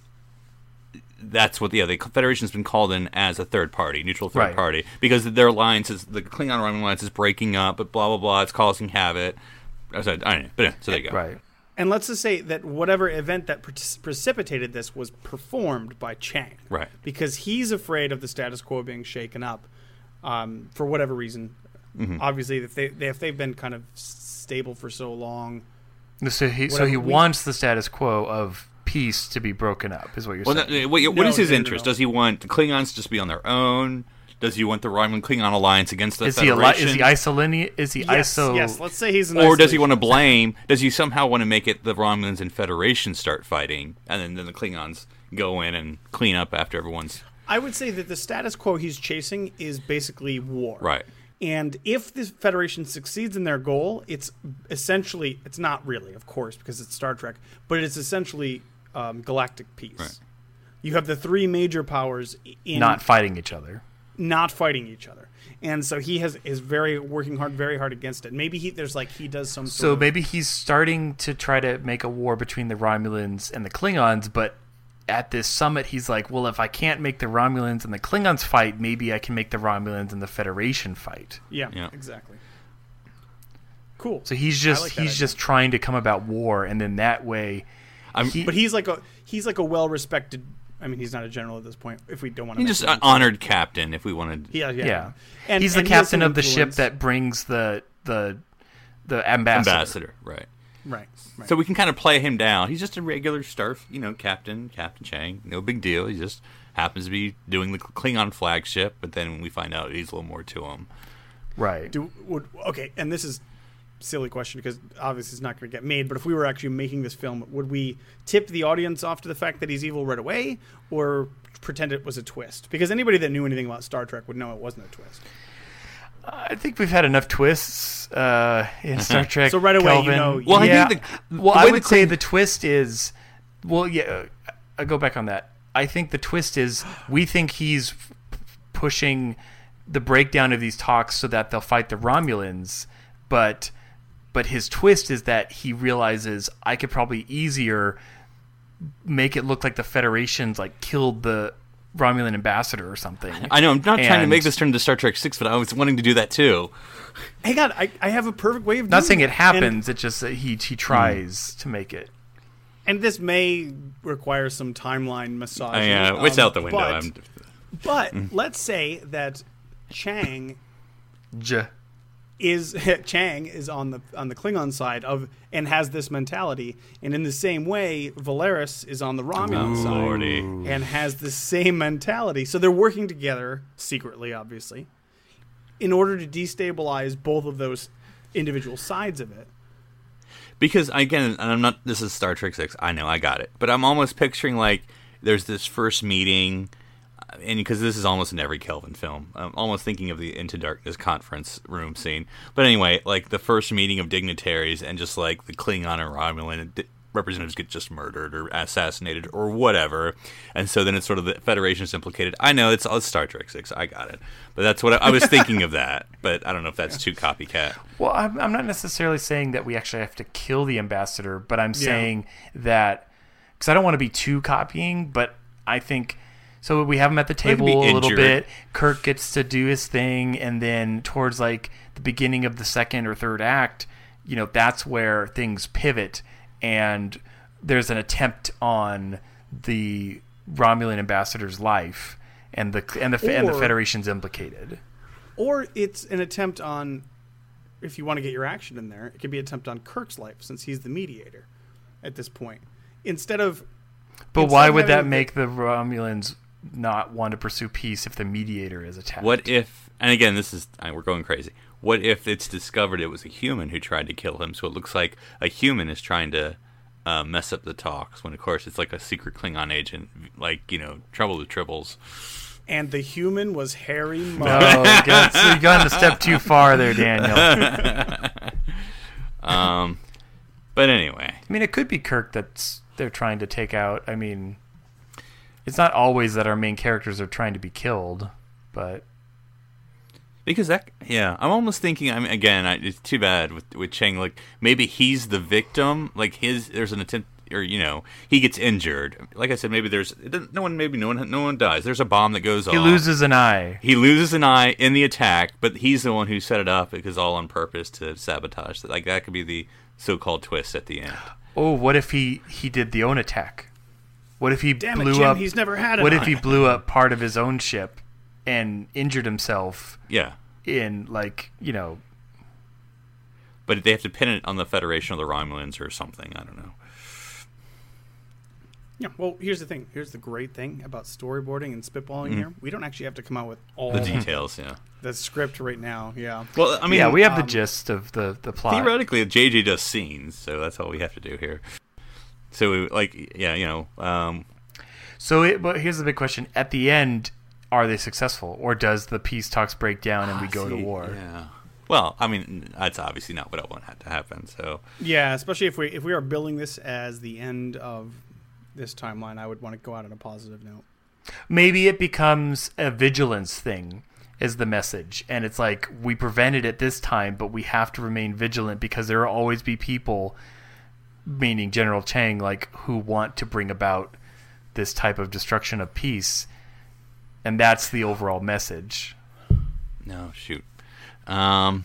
that's what yeah, the Federation's been called in as a third party, neutral third Right. party, because their alliance is the Klingon Romulan alliance is breaking up, but blah blah blah, it's causing havoc. I said, I don't know, but yeah, so there you go. Right. And let's just say that whatever event that pre- precipitated this was performed by Chang. Right. Because he's afraid of the status quo being shaken up um, for whatever reason. Mm-hmm. Obviously, if, they, they, if they've been kind of stable for so long. So he, so Whatever he we- wants the status quo of peace to be broken up, is what you're Well, saying. that, what, what No, is his no, no, interest? no. Does he want the Klingons to just be on their own? Does he want the Romulan Klingon alliance against the is he a li- Federation? is he isolini- Is he Yes, iso? yes, let's say he's an or does he want to isolationist. blame? Does he somehow want to make it the Romulans and Federation start fighting, and then, then the Klingons go in and clean up after everyone's I would say that the status quo he's chasing is basically war. right? And if the Federation succeeds in their goal, it's essentially, it's not really, of course, because it's Star Trek, but it's essentially um, galactic peace. Right. You have the three major powers in not fighting each other. not fighting each other. And so he has is very working hard, very hard against it. Maybe he there's like he does some So sort of, maybe he's starting to try to make a war between the Romulans and the Klingons, but at this summit he's like, well, if I can't make the Romulans and the Klingons fight, maybe I can make the Romulans and the Federation fight. yeah, Yeah. exactly. Cool. So he's just like that he's idea. just trying to come about war, and then that way, I'm- he- But he's like a he's like a well respected. I mean, he's not a general at this point. If we don't want to, He's just an honored captain. If we wanted, Yeah, yeah. yeah, And he's the and he has captain some of the ship influence. that brings the the the ambassador. ambassador, right? Right. right. So we can kind of play him down. He's just a regular star, you know, captain, Captain Chang. No big deal. He just happens to be doing the Klingon flagship, but then we find out he's a little more to him. Right. Do would okay, and this is a silly question because obviously it's not going to get made. But if we were actually making this film, would we tip the audience off to the fact that he's evil right away, or pretend it was a twist? Because anybody that knew anything about Star Trek would know it wasn't a twist. I think we've had enough twists uh, in Star Trek. So right away, you Kelvin. know- Well, I yeah. think the- well, the I way would the say Kling- the twist is, well, yeah. I go back on that. I think the twist is we think he's f- pushing the breakdown of these talks so that they'll fight the Romulans, but but his twist is that he realizes I could probably easier make it look like the Federation's like killed the Romulan ambassador or something. I know. I'm not trying to And- make this turn into Star Trek Six, but I was wanting to do that too. Hang on, I, I have a perfect way of Not doing saying it that. happens. It's just that he he tries to make it. And, and this may require some timeline massage. I, uh, it's out the window. But, I'm, but let's say that Chang J. is Chang is on the on the Klingon side of and has this mentality, and in the same way, Valeris is on the Romulan Ooh, side Lordy. and has the same mentality. So they're working together secretly, obviously, in order to destabilize both of those individual sides of it. Because again, and I'm not. This is Star Trek Six. I know, I got it. But I'm almost picturing like there's this first meeting, uh, and because this is almost in every Kelvin film, I'm almost thinking of the Into Darkness conference room scene. But anyway, like the first meeting of dignitaries, and just like the Klingon and Romulan d- representatives get just murdered or assassinated or whatever, and so then it's sort of the Federation is implicated. I know it's, it's Star Trek Six, I got it, but that's what I, I was thinking of that. But I don't know if that's too copycat. Well, I'm, I'm not necessarily saying that we actually have to kill the ambassador, but I'm Yeah. saying that because I don't want to be too copying, but I think. So we have him at the table be a little injured. bit. Kirk gets to do his thing, and then towards like the beginning of the second or third act, you know, that's where things pivot, and there's an attempt on the Romulan ambassador's life, and the and the and the Or- Federation's implicated. Or it's an attempt on, if you want to get your action in there, it could be an attempt on Kirk's life since he's the mediator at this point. Instead of, But instead why of would that having the- make the Romulans not want to pursue peace if the mediator is attacked? What if, and again, this is, I- we're going crazy. What if it's discovered it was a human who tried to kill him? So it looks like a human is trying to uh, mess up the talks, when of course it's like a secret Klingon agent, like, you know, Trouble with Tribbles. and the human was Harry Mudd. No, you got, so you gone a step too far there, Daniel. Um, but anyway, I mean, it could be Kirk that's they're trying to take out. I mean, it's not always that our main characters are trying to be killed, but because that, yeah, I'm almost thinking. I mean, again, I, it's too bad with with Chang. Like maybe he's the victim. Like his, there's an attempt, or you know, he gets injured. Like I said, maybe there's it doesn't- no one. Maybe no one. No one dies. There's a bomb that goes off. he loses an eye. He loses an eye in the attack, but he's the one who set it up because all on purpose to sabotage. Like that could be the so-called twist at the end. Oh, what if he he did the own attack? What if he Damn it, blew Jim, up? he's never had an What if eye. he blew up part of his own ship and injured himself Yeah, in, like, you know? but they have to pin it on the Federation or the Romulans or something. I don't know. Yeah, well, here's the thing. Here's the great thing about storyboarding and spitballing here. We don't actually have to come out with all The details. Yeah. the script right now. Yeah. Well, I mean, yeah, we have the um, gist of the the plot. theoretically, J J does scenes, so that's all we have to do here. So, we, like, yeah, you know, um, So, it, but here's the big question: at the end, are they successful, or does the peace talks break down and we go to see, war? Yeah. Well, I mean, that's obviously not what I want to happen. So, Yeah, especially if we if we are building this as the end of this timeline, I would want to go out on a positive note. Maybe it becomes a vigilance thing, is the message, and it's like we prevented it this time, but we have to remain vigilant because there will always be people, meaning General Chang, like who want to bring about this type of destruction of peace, and that's the overall message. no, shoot. Um,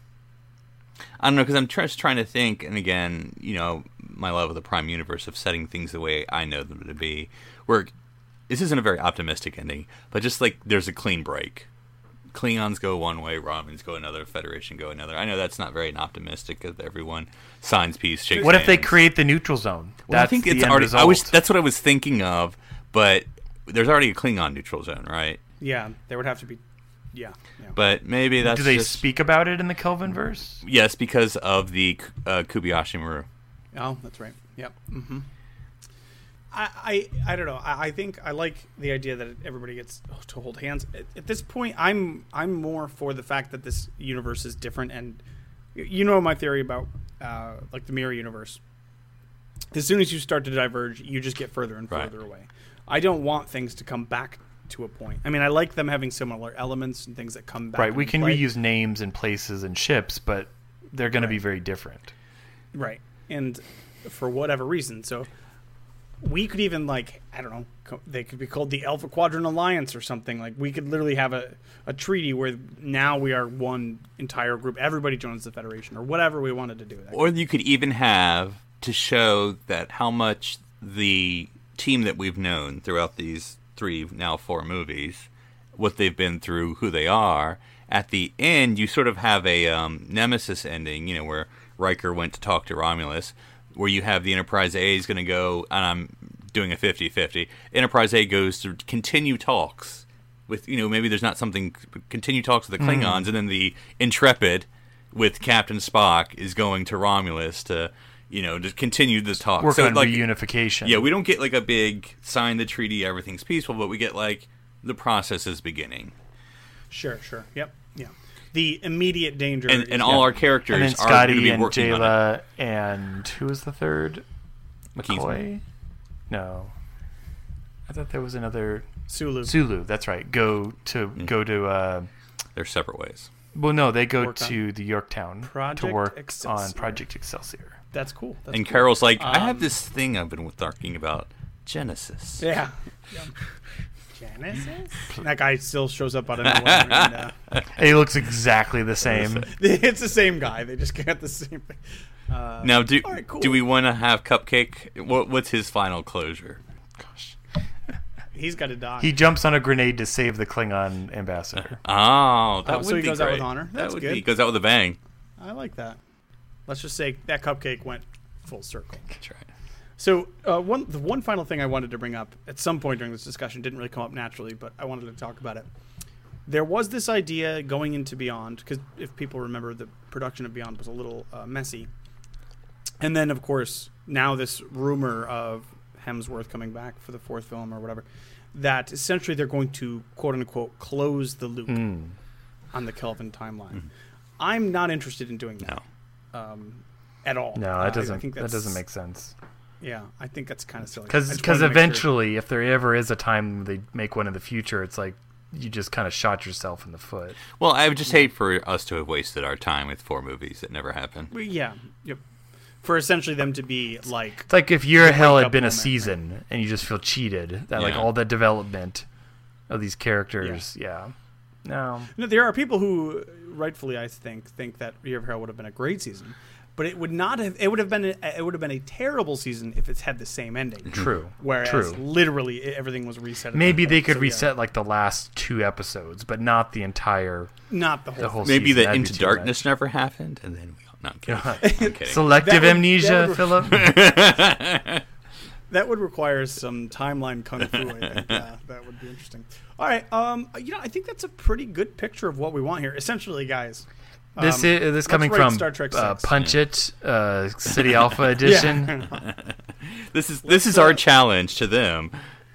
I don't know, because I'm tr- just trying to think, and again, you know, my love of the Prime Universe of setting things the way I know them to be, where this isn't a very optimistic ending, but just like there's a clean break. Klingons go one way, Romulans go another, Federation go another. I know that's not very optimistic because everyone signs peace, shakes What if they hands. create the neutral zone? Well, I That's think the it's end already. result. I was. That's what I was thinking of, but there's already a Klingon neutral zone, right? Yeah, there would have to be. Yeah. yeah. But maybe that's. Do they just, speak about it in the Kelvin verse? Yes, because of the uh, Kobayashi Maru. Oh, that's right. Yep. Mm-hmm. I, I I don't know. I, I think I like the idea that everybody gets to hold hands. At, at this point, I'm I'm more for the fact that this universe is different, and y- you know my theory about uh, like the mirror universe. As soon as you start to diverge, you just get further and Right. further away. I don't want things to come back to a point. I mean, I like them having similar elements and things that come back. Right, we into can play. reuse names and places and ships, but they're going to be very different. Right. And for whatever reason. So we could even, like, I don't know, co- they could be called the Alpha Quadrant Alliance or something. Like, we could literally have a, a treaty where now we are one entire group. Everybody joins the Federation or whatever we wanted to do. That Or you could even have to show that how much the team that we've known throughout these three, now four movies, what they've been through, who they are. At the end, you sort of have a um, Nemesis ending, you know, where Riker went to talk to Romulus, where you have the Enterprise A is going to go, and I'm doing a fifty-fifty. Enterprise A goes to continue talks with, you know, maybe there's not something, continue talks with the Klingons, Mm. and then the Intrepid with Captain Spock is going to Romulus to, you know, to continue the talk. Work So, on like, reunification. yeah, we don't get like a big sign the treaty, everything's peaceful, but we get like the process is beginning. Sure, sure. Yep. Yeah. The immediate danger. And, is- and all our characters and then are going to Scotty be and working on it. Jayla and who was the third? McCoy? No. I thought there was another Sulu. Sulu, that's right. Go to Mm. go to uh They're separate ways. well no, they go Work on to the Yorktown Project to work Excelsior. on Project Excelsior. That's cool. That's And cool. Carol's like, I have Um, this thing I've been talking about, Genesis. Yeah. yeah. Genesis? That guy still shows up out of nowhere. and, uh, He looks exactly the same. it's the same guy. They just got the same thing. Uh, Now, do all right, cool. do we want to have Cupcake? What, what's his final closure? Gosh. He's got to die. He jumps on a grenade to save the Klingon ambassador. Oh, that Oh, would so he be goes out great. with honor. That That's would good. be. He goes out with a bang. I like that. Let's just say that Cupcake went full circle. That's right. So uh, one the one final thing I wanted to bring up at some point during this discussion didn't really come up naturally, but I wanted to talk about it. There was this idea going into Beyond, because if people remember, the production of Beyond was a little uh, messy. And then, of course, now this rumor of Hemsworth coming back for the fourth film or whatever, that essentially they're going to, quote-unquote, close the loop Mm. on the Kelvin timeline. I'm not interested in doing that No. um, at all. No, Uh, that I doesn't think that that's- doesn't make sense. Yeah, I think that's kind of silly. I Because just wanted to make sure- eventually, if there ever is a time they make one in the future, it's like you just kind of shot yourself in the foot. Well, I would just hate for us to have wasted our time with four movies that never happened. Well, yeah, yep. For essentially them to be like, It's like if Year The Hell had wake-up been a moment, season and you just feel cheated that like Yeah. all the development of these characters, yeah. No. no, there are people who, rightfully, I think, think that Year of Hell would have been a great season, but it would not have. It would have been. A, it would have been a terrible season if it's had the same ending. True. Whereas True. literally everything was reset. at Maybe that they point. could So, reset yeah, like the last two episodes, but not the entire not the whole. the whole Maybe season. the That'd be Into too Darkness much. never happened, and then we. No, I'm kidding. I'm kidding. Selective That would- amnesia, that would- Philip. That would require some timeline kung fu. I think uh, that would be interesting. All right, um, you know, I think that's a pretty good picture of what we want here. Essentially, guys, This um, is this let's coming rate from Star Trek uh, six. Punch It, uh, City Alpha Edition. This is this is our challenge to them.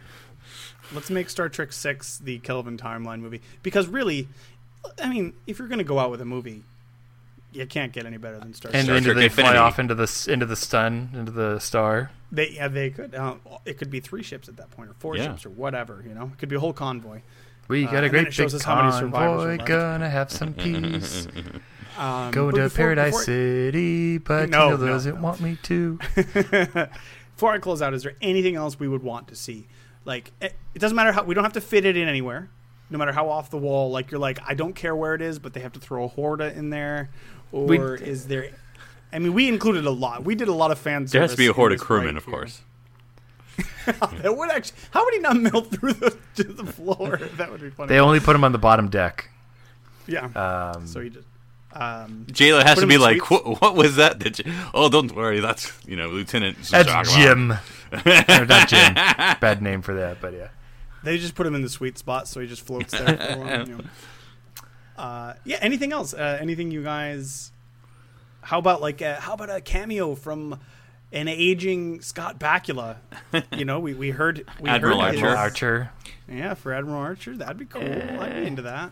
Let's make Star Trek six the Kelvin timeline movie. Because really, I mean, if you're going to go out with a movie, you can't get any better than Star And Trek. then do Trek they fly Infinity. off into the s- into the sun, into the star? They, yeah, they could. Uh, it could be three ships at that point, or four Yeah. ships, or whatever. You know, it could be a whole convoy. We Uh, got a and then great it shows big us how many survivors are convoy, left. gonna have some peace. Um, Go but to before- Paradise before- City, but No, you know no, doesn't no. want me to. Before I close out, is there anything else we would want to see? Like, it, it doesn't matter how we don't have to fit it in anywhere. No matter how off the wall, like you're like, I don't care where it is, but they have to throw a Horta in there, or We- is there? I mean, we included a lot. We did a lot of fan service. There has to be a in horde of this crewmen, right of here. course. That would actually. How would he not melt through the, to the floor? That would be funny. They only put him on the bottom deck. yeah. Um, so he just. Um, Jayla has Put to him be in like, suites. what, what was that? Did you? Oh, don't worry. That's, you know, Lieutenant. that's Zagla." Jim. Or not Jim. Bad name for that, but yeah. they just put him in the sweet spot, so he just floats there for a while. You know. Uh, yeah. Anything else? Uh, anything you guys? How about like? Uh, how about a cameo from an aging Scott Bakula? You know, we, we heard we Admiral heard his- Admiral Archer. Yeah, for Admiral Archer, that'd be cool. I'd be into that.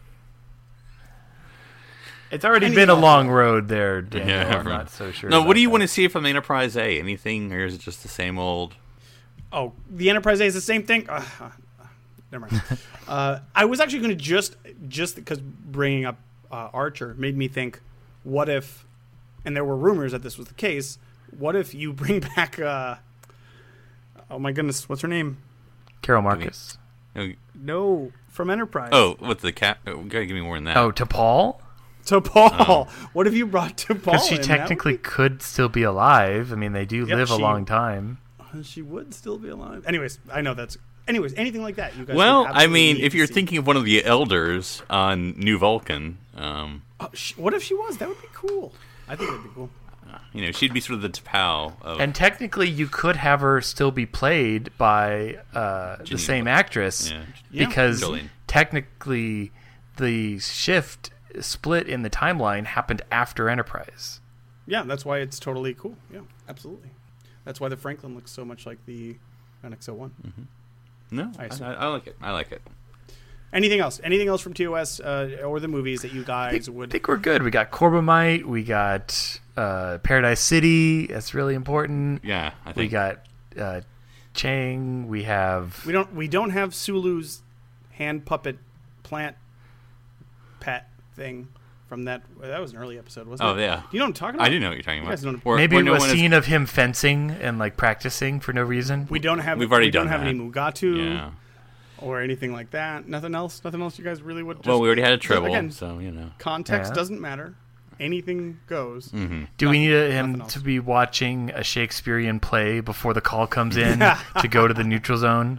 It's already Anything been a else? long road there, Daniel. Yeah, I'm right. not so sure. No, about what do you that. want to see from the Enterprise A? Anything, or is it just the same old? Oh, the Enterprise A is the same thing. Uh, uh, never mind. uh, I was actually going to just just because bringing up uh, Archer made me think, what if? And there were rumors that this was the case. What if you bring back? Uh, oh my goodness, what's her name? Carol Marcus. Oh, No, from Enterprise. oh, what's the cat? Oh, gotta give me more than that. Oh, to Paul? to Paul. What if you brought to Paul? Because she in? That would technically be- could still be alive. I mean, they do Yep, live a she- long time. she would still be alive. Anyways, I know that's. Anyways, anything like that, you guys. Well, would I absolutely mean, need if to you're see. thinking of one of the elders on New Vulcan, um, Oh, sh- what if she was? That would be cool. I think that'd be cool. you know, she'd be sort of the T'Pau of. And technically, you could have her still be played by uh, the Janine same Wood. actress Yeah. Yeah. because Jolene. technically the shift split in the timeline happened after Enterprise. Yeah, that's why it's totally cool. Yeah, absolutely. That's why the Franklin looks so much like the N X oh one. no, I I, see. I, I like it. I like it. Anything else? Anything else from T O S uh, or the movies that you guys I think, would? I think we're good. We got Corbomite. We got uh, Paradise City. That's really important. Yeah, I think We got uh, Chang. We have. We don't. We don't have Sulu's hand puppet plant pet thing from that. That was an early episode, wasn't Oh it? yeah, You know what I'm talking about? I do know what you're talking You guys about. don't- Or- Maybe or a no one is- scene of him fencing and like practicing for no reason. We don't have. We've already we don't done have that. any Mugatu Yeah. or anything like that. Nothing else. Nothing else. You guys really would. Just, Well, we already had a treble, Again, so you know. context Yeah. doesn't matter. Anything goes. Hmm. Do we need nothing him else. to be watching a Shakespearean play before the call comes in Yeah. to go to the neutral zone?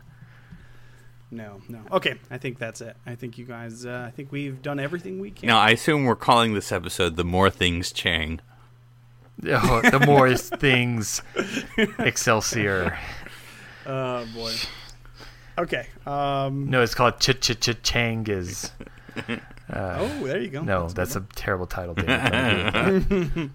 No, no. Okay, I think that's it. I think you guys. Uh, I think we've done everything we can. Now, I assume we're calling this episode "The More Things Chang." Oh, the more things, Excelsior. Oh boy. Okay. Um, No, it's called Ch Ch Ch Changas. Uh, oh, there you go. no, that's a terrible title. David.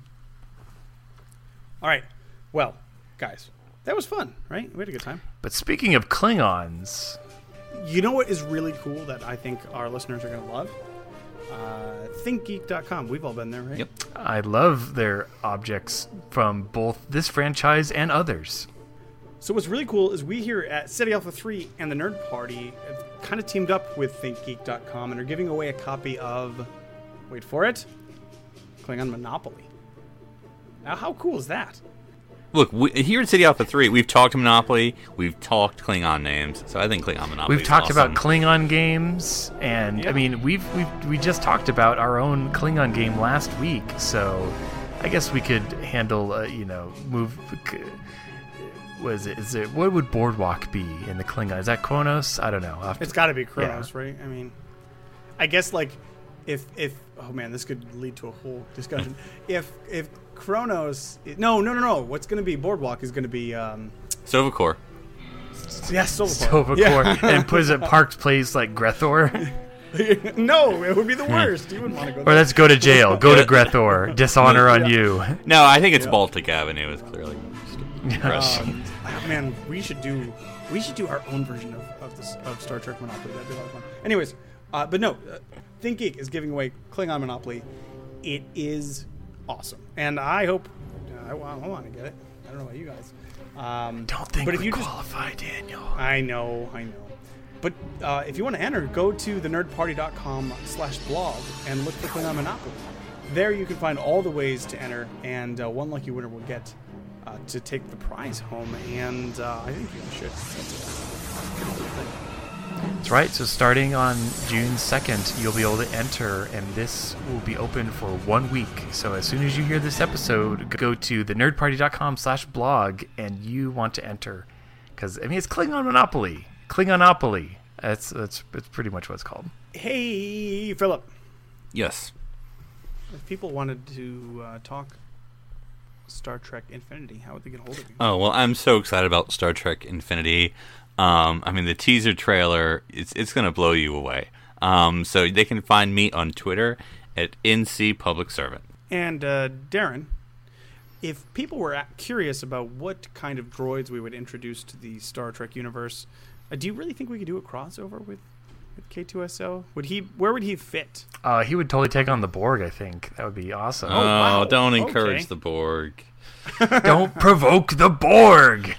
All right. Well, guys, that was fun, right? We had a good time. But speaking of Klingons, You know what is really cool that I think our listeners are going to love? Uh, think geek dot com. We've all been there, right? Yep. I love their objects from both this franchise and others. So what's really cool is we here at City Alpha three and the Nerd Party have kind of teamed up with think geek dot com and are giving away a copy of, wait for it, Klingon Monopoly. Now, how cool is that? Look, we, here at City Alpha three, we've talked Monopoly, we've talked Klingon names, so I think Klingon Monopoly. We've is talked awesome. about Klingon games, and Yeah. I mean, we've we've we just talked about our own Klingon game last week. So, I guess we could handle, uh, you know, move. Was it? Is it? What would Boardwalk be in the Klingon? Is that Kronos? I don't know. I'll have to- It's got to be Kronos, right? I mean, I guess like if if oh man, this could lead to a whole discussion. if if Kronos, no no no no, what's going to be Boardwalk is going to be um, Sovacor. yeah, Silvercore. Stovacor and puts it Parks Place like Grethor. Yeah. No, it would be the worst. You wouldn't want to go Or there. let's go to jail. Go to Grethor. Dishonor on you. No, I think it's Baltic Avenue. Is clearly. Um, man, we should do we should do our own version of of, this, of Star Trek Monopoly. That'd be a lot of fun. Anyways, uh, but no, uh, Think Geek is giving away Klingon Monopoly. It is awesome, and I hope uh, I, I want to get it. I don't know about you guys. Um, Don't think but if we you just- qualify, Daniel. I know, I know. But uh, if you want to enter, go to the nerd party dot com slash blog and look for Klingon Monopoly. There you can find all the ways to enter, and uh, one lucky winner will get uh, to take the prize home. And uh, I think you should. That's right. So starting on June second, you'll be able to enter, and this will be open for one week. So as soon as you hear this episode, go to the nerd party dot com slash blog, and you want to enter. Because, I mean, it's Klingon Monopoly. Klingonopoly. That's, that's, that's pretty much what it's called. Hey, Philip. Yes. If people wanted to uh, talk Star Trek Infinity, how would they get a hold of you? Oh well, I'm so excited about Star Trek Infinity. Um, I mean, the teaser trailer, it's it's gonna blow you away. Um, so they can find me on Twitter at N C Public Servant. And uh, Darren, if people were a- curious about what kind of droids we would introduce to the Star Trek universe, uh, do you really think we could do a crossover with, with K two S O? Would he? Where would he fit? Uh, he would totally take on the Borg, I think. That would be awesome. Oh, wow. don't encourage Okay. the Borg. Don't provoke the Borg!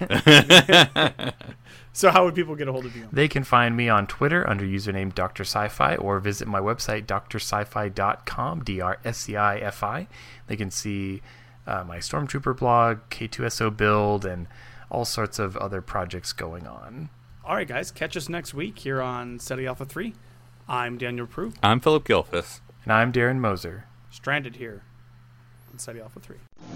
So how would people get a hold of you? They can find me on Twitter under username Doctor Sci-Fi or visit my website, d r sci fi dot com, D R S C I F I. They can see uh, my Stormtrooper blog, K two S O build, and all sorts of other projects going on. All right, guys, catch us next week here on SETI Alpha three. I'm Daniel Prue, I'm Philip Gilfus. And I'm Darren Moser. stranded here on SETI Alpha three.